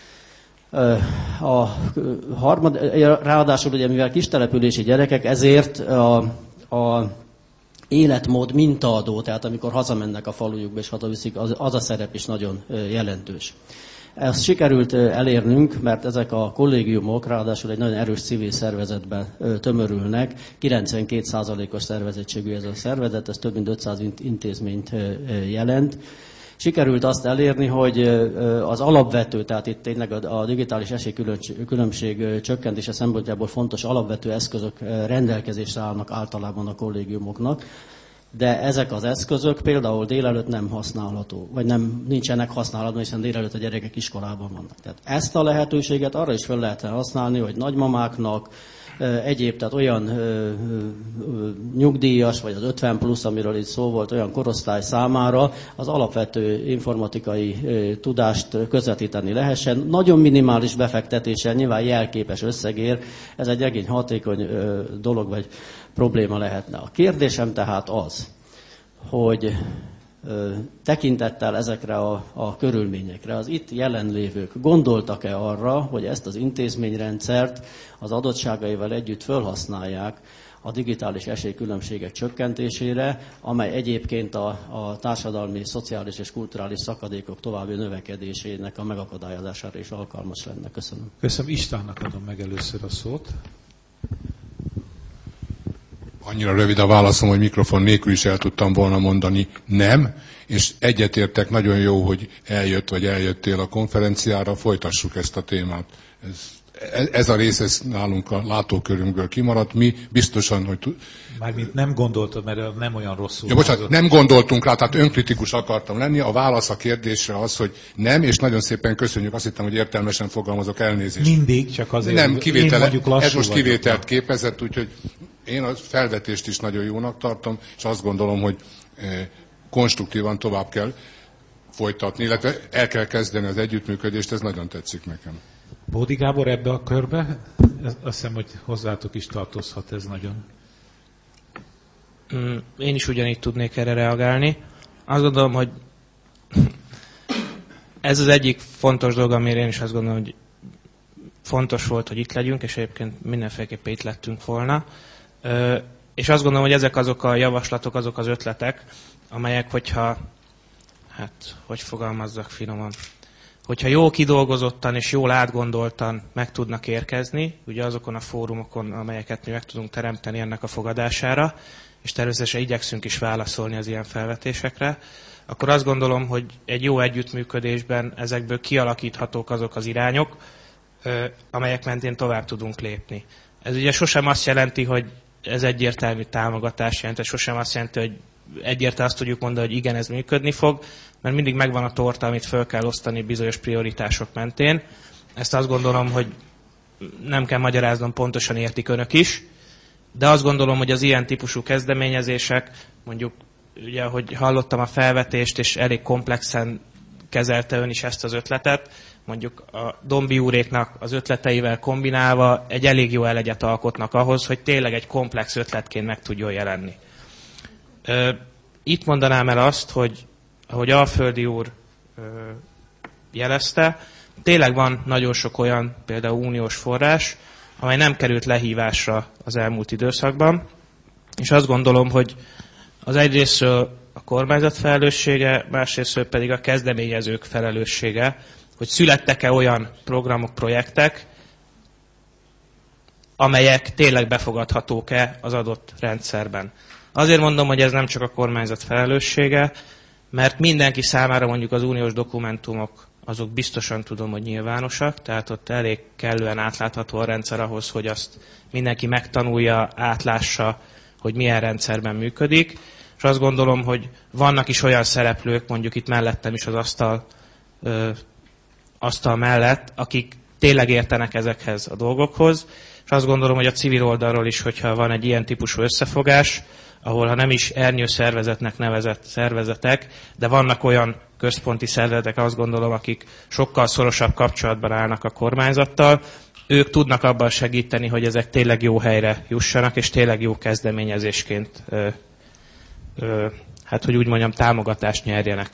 A harmad, ráadásul ugye mivel kistelepülési gyerekek, ezért a, a életmód mintaadó, tehát amikor hazamennek a falujukba és hazaviszik, az, az a szerep is nagyon jelentős. Ezt sikerült elérnünk, mert ezek a kollégiumok ráadásul egy nagyon erős civil szervezetben tömörülnek. kilencvenkét százalékos szervezettségű ez a szervezet, ez több mint ötszáz intézményt jelent. Sikerült azt elérni, hogy az alapvető, tehát itt tényleg a digitális esélykülönbség csökkentése szempontjából fontos alapvető eszközök rendelkezésre állnak általában a kollégiumoknak, de ezek az eszközök például délelőtt nem használható, vagy nem nincsenek használatban, hiszen délelőtt a gyerekek iskolában vannak. Tehát ezt a lehetőséget arra is fel lehetne használni, hogy nagymamáknak, egyéb, tehát olyan ö, ö, nyugdíjas, vagy az ötven plusz, amiről itt szó volt, olyan korosztály számára az alapvető informatikai ö, tudást közvetíteni lehessen. Nagyon minimális befektetéssel, nyilván jelképes összegér, ez egy egész hatékony ö, dolog, vagy probléma lehetne. A kérdésem tehát az, hogy ö, tekintettel ezekre a, a körülményekre az itt jelenlévők gondoltak-e arra, hogy ezt az intézményrendszert az adottságaival együtt felhasználják a digitális esélykülönbségek csökkentésére, amely egyébként a, a társadalmi, szociális és kulturális szakadékok további növekedésének a megakadályozására is alkalmas lenne. Köszönöm. Köszönöm. Istvánnak adom meg először a szót. Annyira rövid a válaszom, hogy mikrofon nélkül is el tudtam volna mondani nem, és egyetértek, nagyon jó, hogy eljött vagy eljöttél a konferenciára, folytassuk ezt a témát. Ez, ez a rész ez nálunk a látókörünkből kimaradt, mi biztosan, hogy... Mármint nem gondoltad, mert nem olyan rosszul... Ja, bocsánat, nem gondoltunk rá, tehát önkritikus akartam lenni. A válasz a kérdésre az, hogy nem, és nagyon szépen köszönjük, azt hittem, hogy értelmesen fogalmazok, elnézést. Mindig, csak azért... Nem, kivétele, ez most vagyok. kivételt képezett, úgyhogy én a felvetést is nagyon jónak tartom, és azt gondolom, hogy konstruktívan tovább kell folytatni, illetve el kell kezdeni az együttműködést, ez nagyon tetszik nekem. Bódi Gábor ebbe a körbe, azt hiszem, hogy hozzátok is tartozhat ez nagyon. Én is ugyanígy tudnék erre reagálni. Azt gondolom, hogy ez az egyik fontos dolog, amire én is azt gondolom, hogy fontos volt, hogy itt legyünk, és egyébként mindenféleképpen itt lettünk volna. És azt gondolom, hogy ezek azok a javaslatok, azok az ötletek, amelyek, hogyha, hát, hogy fogalmazzak finoman, hogyha jól kidolgozottan és jól átgondoltan meg tudnak érkezni, ugye azokon a fórumokon, amelyeket mi meg tudunk teremteni ennek a fogadására, és természetesen igyekszünk is válaszolni az ilyen felvetésekre, akkor azt gondolom, hogy egy jó együttműködésben ezekből kialakíthatók azok az irányok, amelyek mentén tovább tudunk lépni. Ez ugye sosem azt jelenti, hogy ez egyértelmű támogatás jelent, ez sosem azt jelenti, hogy egyértelműen azt tudjuk mondani, hogy igen, ez működni fog, mert mindig megvan a torta, amit föl kell osztani bizonyos prioritások mentén. Ezt azt gondolom, hogy nem kell magyaráznom, pontosan értik önök is, de azt gondolom, hogy az ilyen típusú kezdeményezések, mondjuk, ugye, hogy hallottam a felvetést, és elég komplexen kezelte ön is ezt az ötletet, mondjuk a Dombi úréknak az ötleteivel kombinálva egy elég jó elegyet alkotnak ahhoz, hogy tényleg egy komplex ötletként meg tudjon jelenni. Itt mondanám el azt, hogy ahogy Alföldi úr jelezte, tényleg van nagyon sok olyan, például uniós forrás, amely nem került lehívásra az elmúlt időszakban, és azt gondolom, hogy az egyrésztről a kormányzat felelőssége, másrésztről pedig a kezdeményezők felelőssége, hogy születtek-e olyan programok, projektek, amelyek tényleg befogadhatók-e az adott rendszerben. Azért mondom, hogy ez nem csak a kormányzat felelőssége, mert mindenki számára mondjuk az uniós dokumentumok, azok biztosan tudom, hogy nyilvánosak, tehát ott elég kellően átlátható a rendszer ahhoz, hogy azt mindenki megtanulja, átlássa, hogy milyen rendszerben működik. És azt gondolom, hogy vannak is olyan szereplők, mondjuk itt mellettem is az asztal, ö, asztal mellett, akik tényleg értenek ezekhez a dolgokhoz, és azt gondolom, hogy a civil oldalról is, hogyha van egy ilyen típusú összefogás, ahol ha nem is ernyőszervezetnek nevezett szervezetek, de vannak olyan központi szervezetek, azt gondolom, akik sokkal szorosabb kapcsolatban állnak a kormányzattal, ők tudnak abban segíteni, hogy ezek tényleg jó helyre jussanak, és tényleg jó kezdeményezésként, ö, ö, hát hogy úgy mondjam, támogatást nyerjenek.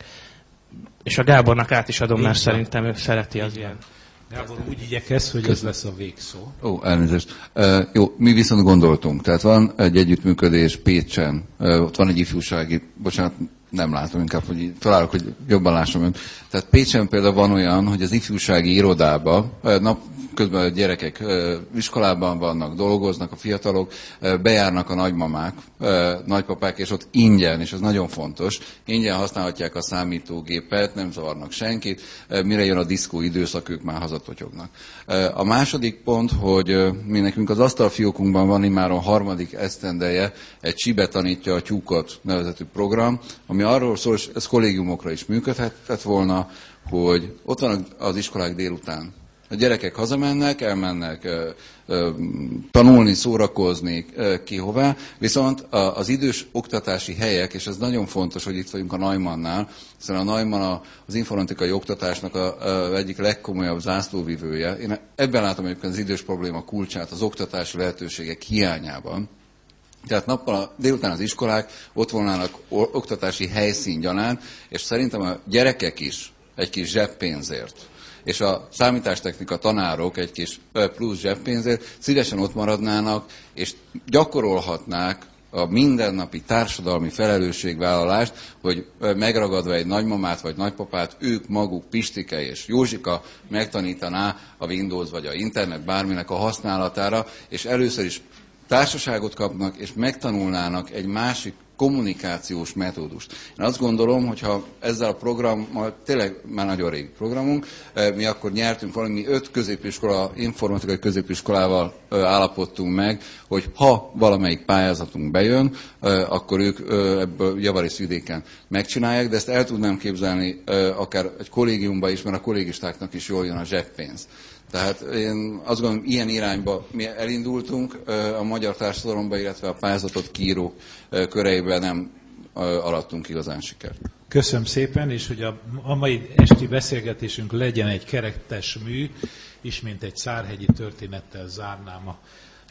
És a Gábornak át is adom, mert szerintem ő szereti az ilyen. Gábor úgy igyekez, hogy ez lesz a végszó. Ó, elnézést. Uh, jó, mi viszont gondoltunk. Tehát van egy együttműködés Pécsen, uh, ott van egy ifjúsági, bocsánat, nem látom, inkább, hogy felállok, hogy jobban lássam önt. Tehát Pécsen például van olyan, hogy az ifjúsági irodában, uh, nap közben a gyerekek uh, iskolában vannak, dolgoznak a fiatalok, uh, bejárnak a nagymamák, uh, nagypapák, és ott ingyen, és ez nagyon fontos, ingyen használhatják a számítógépet, nem zavarnak senkit, uh, mire jön a diszkó időszak, ők már hazatotyognak. Uh, a második pont, hogy uh, mi nekünk az asztalfiókunkban van immár a harmadik esztendeje egy Csibe tanítja a tyúkot nevezetű program, ami arról szól, és ez kollégiumokra is működhetett volna, hogy ott van az iskolák délután. A gyerekek hazamennek, elmennek ö, ö, tanulni, szórakozni, ö, ki hová, viszont a, az idős oktatási helyek, és ez nagyon fontos, hogy itt vagyunk a Neumannnál, hiszen a Neumann az informatikai oktatásnak a, a egyik legkomolyabb zászlóvivője. Én ebben látom egyébként az idős probléma kulcsát az oktatási lehetőségek hiányában. Tehát nappal délután az iskolák ott volnának oktatási helyszín gyanánt, és szerintem a gyerekek is egy kis zseppénzért, és a számítástechnika tanárok egy kis plusz zseppénzért szívesen ott maradnának, és gyakorolhatnák a mindennapi társadalmi felelősségvállalást, hogy megragadva egy nagymamát vagy nagypapát, ők maguk, Pistike és Józsika megtanítaná a Windows vagy a internet bárminek a használatára, és először is társaságot kapnak, és megtanulnának egy másik kommunikációs metódust. Én azt gondolom, hogyha ezzel a programmal, tényleg már nagyon régi programunk, mi akkor nyertünk valami öt középiskola, informatikai középiskolával állapodtunk meg, hogy ha valamelyik pályázatunk bejön, akkor ők ebből Javariszvidéken megcsinálják, de ezt el tudnám képzelni akár egy kollégiumban is, mert a kollégistáknak is jól jön a zseppénz. Tehát én azt gondolom, ilyen irányba mi elindultunk a magyar társadalomba, illetve a pályázatot kiírók köreiben nem arattunk igazán sikert. Köszönöm szépen, és hogy a, a mai esti beszélgetésünk legyen egy keretes mű, ismét egy szárhegyi történettel zárnám a,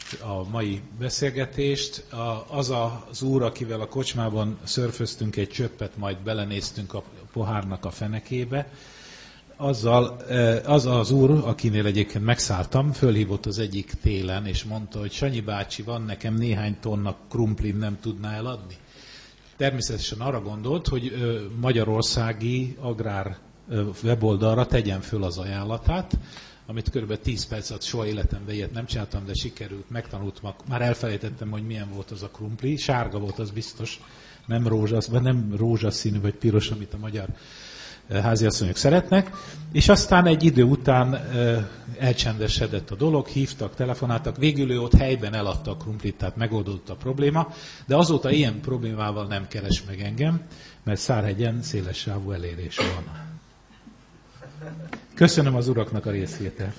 a mai beszélgetést. A, az az úr, akivel a kocsmában szörföztünk egy csöppet, majd belenéztünk a pohárnak a fenekébe, Azzal, az az úr, akinél egyébként megszálltam, fölhívott az egyik télen, és mondta, hogy Sanyi bácsi, van nekem néhány tonna krumplin, nem tudná eladni? Természetesen arra gondolt, hogy magyarországi agrár weboldalra tegyen föl az ajánlatát, amit kb. tíz perc alatt soha életemben ilyet nem csináltam, de sikerült, megtanultam, már elfelejtettem, hogy milyen volt az a krumpli, sárga volt, az biztos, nem rózsasz, nem rózsaszínű vagy piros, amit a magyar háziasszonyok szeretnek, és aztán egy idő után elcsendesedett a dolog, hívtak, telefonáltak, végül ő ott helyben eladta a krumplit, tehát megoldódott a probléma, de azóta ilyen problémával nem keres meg engem, mert Szárhegyen szélessávú elérés van. Köszönöm az uraknak a részvételt.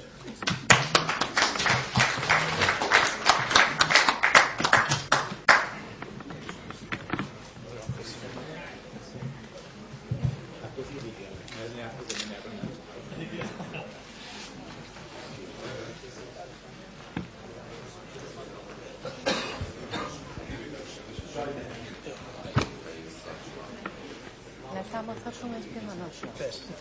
Leszámolhatunk egy pillanatra? Persze.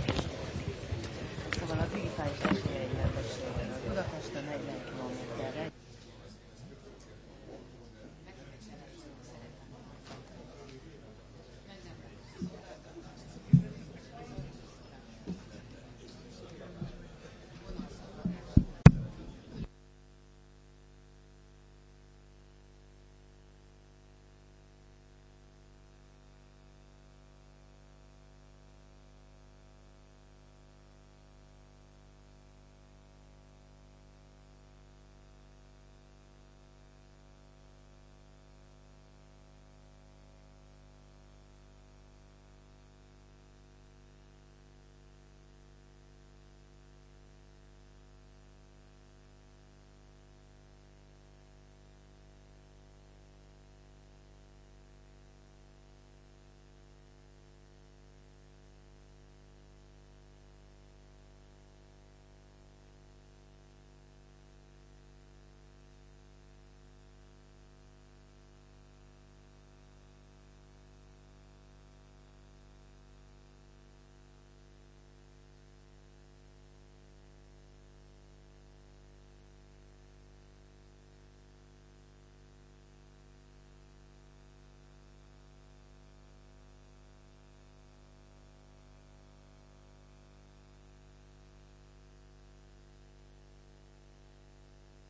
Szóval a digitális esélyegyelőségben a Budapesten negyven kilométerre